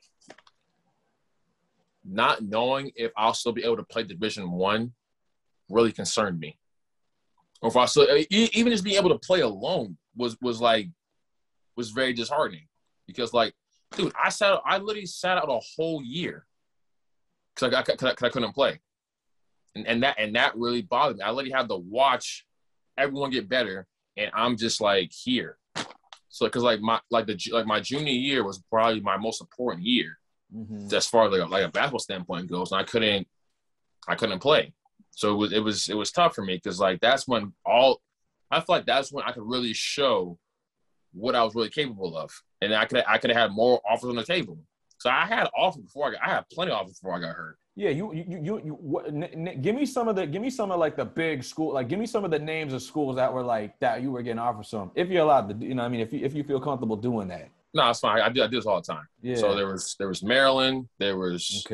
not knowing if I'll still be able to play Division I really concerned me. Or if I still even just being able to play alone was very disheartening because like, dude, I literally sat out a whole year because I couldn't play, and that really bothered me. I literally had to watch everyone get better, and I'm just like here. So because my junior year was probably my most important year as far as like a basketball standpoint goes, and I couldn't play. So it was tough for me because like that's when I feel like that's when I could really show what I was really capable of, and I could have had more offers on the table. So I had offers before I had plenty of offers before I got hurt. Yeah, give me some of like the big school, like give me some of the names of schools that were like that you were getting offers from, if you're allowed to, if you feel comfortable doing that. No, it's fine. I do this all the time. Yeah. So there was Maryland, there was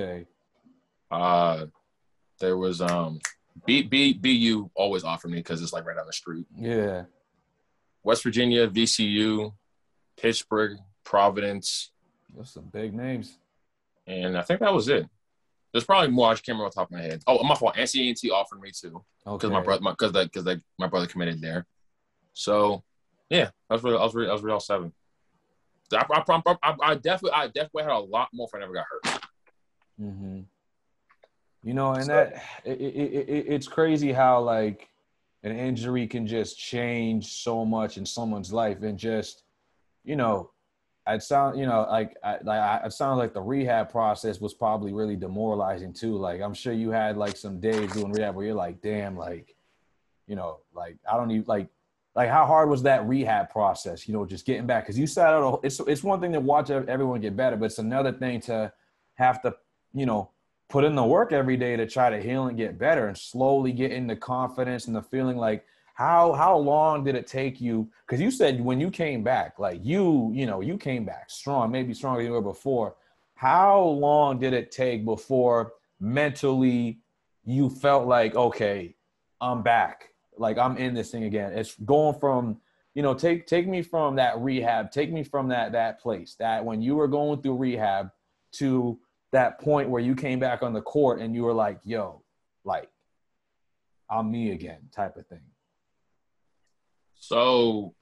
there was BU always offered me because it's like right down the street. Yeah. West Virginia, VCU, Pittsburgh, Providence. Those some big names. And I think that was it. There's probably more. I just can't remember off the top of my head. Oh, my fault. NC offered me too. Okay. Because my brother committed there. So, yeah, I was really all seven. I definitely had a lot more if I never got hurt. Mm-hmm. And that it's crazy how like an injury can just change so much in someone's life and just, it sound, it sounds like the rehab process was probably really demoralizing too. Like, I'm sure you had like some days doing rehab where you're like, damn, like, like I don't even like how hard was that rehab process? Just getting back, because you sat out. It's one thing to watch everyone get better, but it's another thing to have to, put in the work every day to try to heal and get better and slowly get into confidence and the feeling like. How long did it take you? Because you said when you came back, like you came back strong, maybe stronger than you were before. How long did it take before mentally you felt like, okay, I'm back, like I'm in this thing again? It's going from, take me from that rehab, take me from that place that when you were going through rehab to that point where you came back on the court and you were like, yo, like I'm me again, type of thing. So,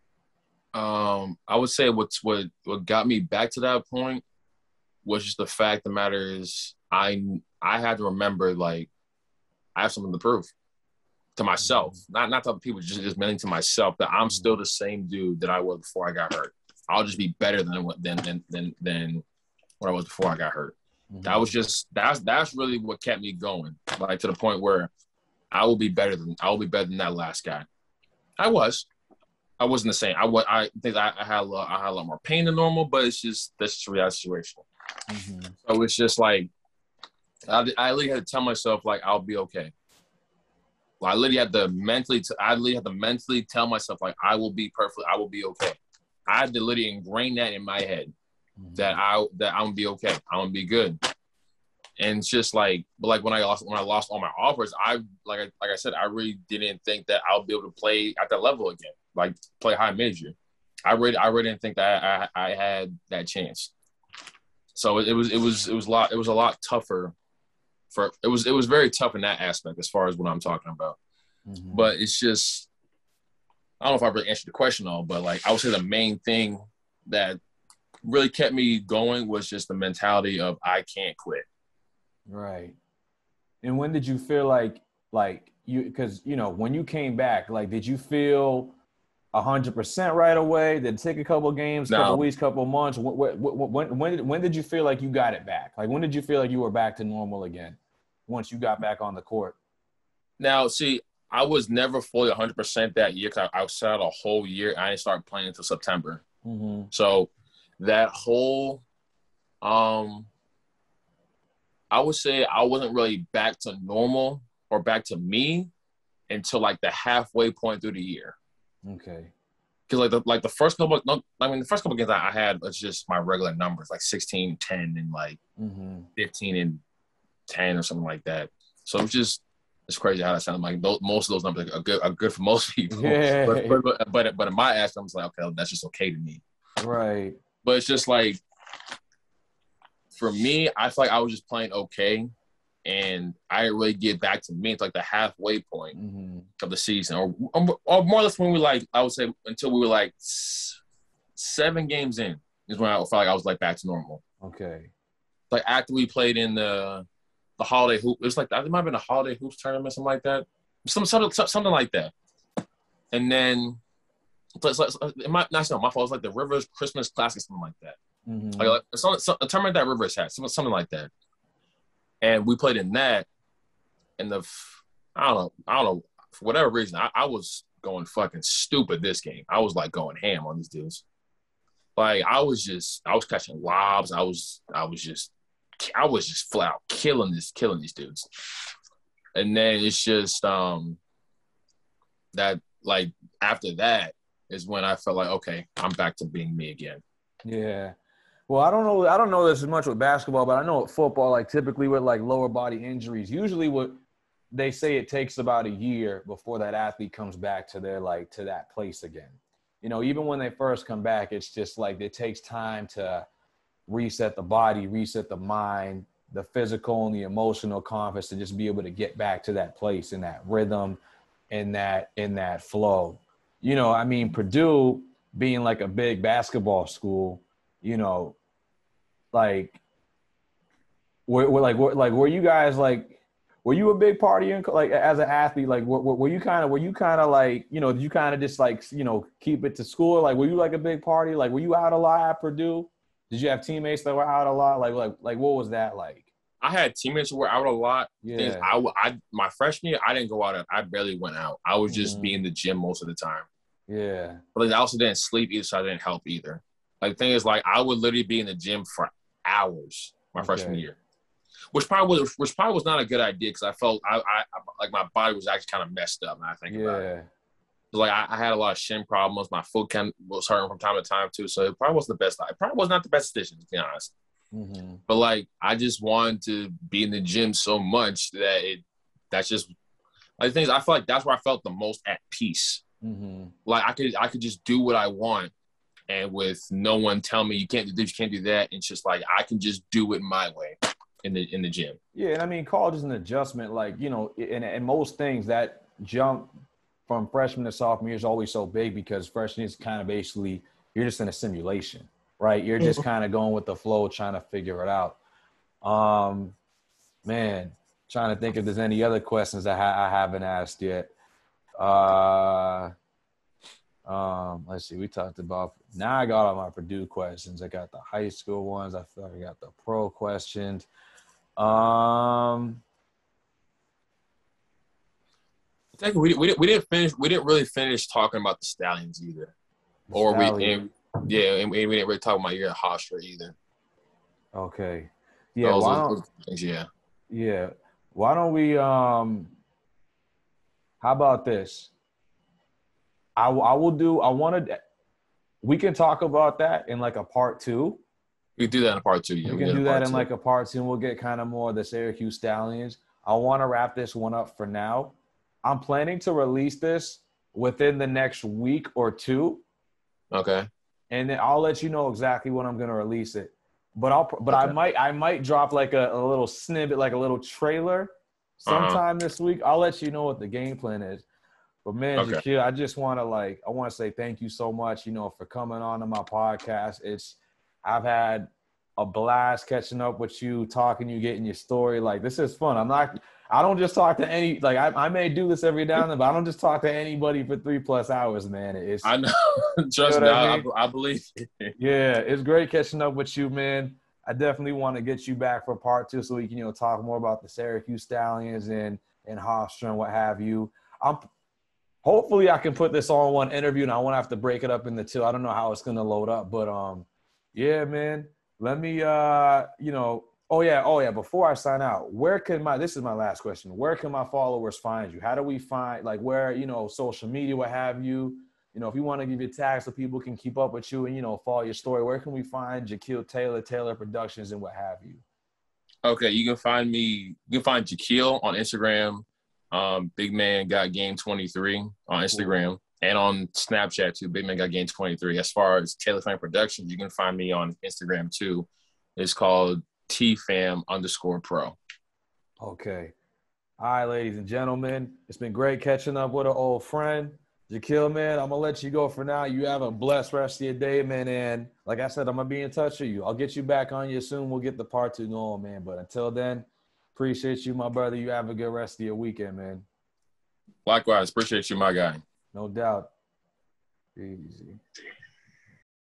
I would say what got me back to that point was just the fact the matter is I had to remember, like, I have something to prove to myself, not to other people, just mainly to myself, that I'm still the same dude that I was before I got hurt. I'll just be better than what I was before I got hurt. Mm-hmm. That's really what kept me going, like to the point where I will be better than that last guy. I wasn't the same. I think I had a lot more pain than normal, but that's just a reality situation. Mm-hmm. So it's just like I literally had to tell myself, like, I'll be okay. Well, I literally had to mentally tell myself, like, I will be perfect. I will be okay. I had to literally ingrain that in my head, mm-hmm. that I'm gonna be okay. I'm gonna be good. And it's just like, but like when I lost all my offers, I said, I really didn't think that I'll be able to play at that level again, like play high major. I really didn't think that I had that chance. So it was a lot tougher. It was very tough in that aspect as far as what I'm talking about. Mm-hmm. But it's just, I don't know if I really answered the question all, but like I would say the main thing that really kept me going was just the mentality of I can't quit. Right. And when did you feel like you, because, when you came back, like, did you feel 100% right away? Did it take a couple of games, couple of weeks, couple of months? When did you feel like you got it back? Like, when did you feel like you were back to normal again once you got back on the court? Now, see, I was never fully 100% that year because I sat out a whole year. I didn't start playing until September. Mm-hmm. So that whole I would say I wasn't really back to normal or back to me until like the halfway point through the year. Okay. Because the first couple of games I had was just my regular numbers, like 16, 10, and like mm-hmm. 15 and 10 or something like that. So it's crazy how that sounds. Like most of those numbers are good for most people. Yeah. But in my aspect, I'm just like, okay, that's just okay to me. Right. But it's just like, for me, I feel like I was just playing okay, and I didn't really get back to me until like the halfway point mm-hmm. of the season, or more or less when I would say until we were like 7 games in is when I felt like I was like back to normal. Okay. Like after we played in the holiday hoop, it was like it might have been a holiday hoops tournament, something like that, something like that, and then it might not my fault. It was like the Rivers Christmas Classic, something like that. Mm-hmm. Like a tournament that Rivers had, something like that, and we played in that. And I don't know, for whatever reason, I was going fucking stupid this game. I was like going ham on these dudes. Like I was catching lobs. I was just flat out killing these dudes. And then it's just that like after that is when I felt like, okay, I'm back to being me again. Yeah. Well, I don't know this as much with basketball, but I know with football, like typically with like lower body injuries, usually what they say it takes about a year before that athlete comes back to to that place again. Even when they first come back, it's just like it takes time to reset the body, reset the mind, the physical and the emotional confidence to just be able to get back to that place in that rhythm, in that flow. Purdue being like a big basketball school, like were you guys like were you a big partier, like as an athlete? Like, were you kind of like, you know, did you kind of just like, you know, keep it to school? Like, were you like a big party? Like, were you out a lot at Purdue? Did you have teammates that were out a lot? Like what was that like? I had teammates who were out a lot. Yeah. My freshman year, I didn't go out. I barely went out. I was just being in the gym most of the time. Yeah. But like, I also didn't sleep either, so I didn't help either. Like, the thing is, like, I would literally be in the gym for hours my freshman year, which probably was not a good idea because I felt I like my body was actually kind of messed up. Now I think about it. Like I had a lot of shin problems. My foot was hurting from time to time too. So it probably wasn't the best. It probably was not the best decision, to be honest. Mm-hmm. But like I just wanted to be in the gym so much that's just like the things I feel like that's where I felt the most at peace. Mm-hmm. Like I could just do what I want, and with no one telling me you can't do this, you can't do that. It's just like I can just do it my way in the gym. Yeah, and I mean college is an adjustment. Like, you know, in most things that jump from freshman to sophomore year is always so big because freshman is kind of basically you're just in a simulation, right? You're just kind of going with the flow, trying to figure it out. Man, trying to think if there's any other questions I haven't asked yet. Let's see. We talked about now. I got all my Purdue questions. I got the high school ones. I feel like I got the pro questions. I think we didn't really finish talking about the Stallions either, and we didn't really talk about your Hofstra either. Okay, yeah. Yeah. Why don't we? How about this? We can talk about that in like a part 2. We can do that in a part 2. Yeah, we can do that in like a part 2, and we'll get kind of more of the Syracuse Stallions. I want to wrap this one up for now. I'm planning to release this within the next week or 2. Okay. And then I'll let you know exactly when I'm going to release it. But I might drop like a little snippet, like a little trailer sometime this week. I'll let you know what the game plan is. But man, Jaquil, I just want to say thank you so much, you know, for coming on to my podcast. I've had a blast catching up with you, talking to you, getting your story. Like, this is fun. I don't just talk to any, like, I may do this every now and then, but I don't just talk to anybody for 3+ hours, man. I know. Trust me, I believe it. Yeah, it's great catching up with you, man. I definitely want to get you back for part 2 so we can, you know, talk more about the Syracuse Stallions and Hofstra and what have you. Hopefully I can put this all in one interview and I won't have to break it up into 2. I don't know how it's going to load up, but yeah, man, let me, you know, oh yeah. Before I sign out, this is my last question. Where can my followers find you? How do we find, like, where, you know, social media, what have you? You know, if you want to give your tags so people can keep up with you and, you know, follow your story, where can we find Jaquil Taylor, Taylor Productions, and what have you? Okay, you can find Jaquil on Instagram. Big Man Got Game 23 on Instagram and on Snapchat too. Big Man Got Game 23. As far as Taylor Fam Productions, you can find me on Instagram too. It's called TFam_pro. Okay. All right, ladies and gentlemen, it's been great catching up with an old friend. Jaquil, man, I'm gonna let you go for now. You have a blessed rest of your day, man. And like I said, I'm gonna be in touch with you. I'll get you back on you soon. We'll get the part 2 going, man. But until then, appreciate you, my brother. You have a good rest of your weekend, man. Likewise. Appreciate you, my guy. No doubt. Easy.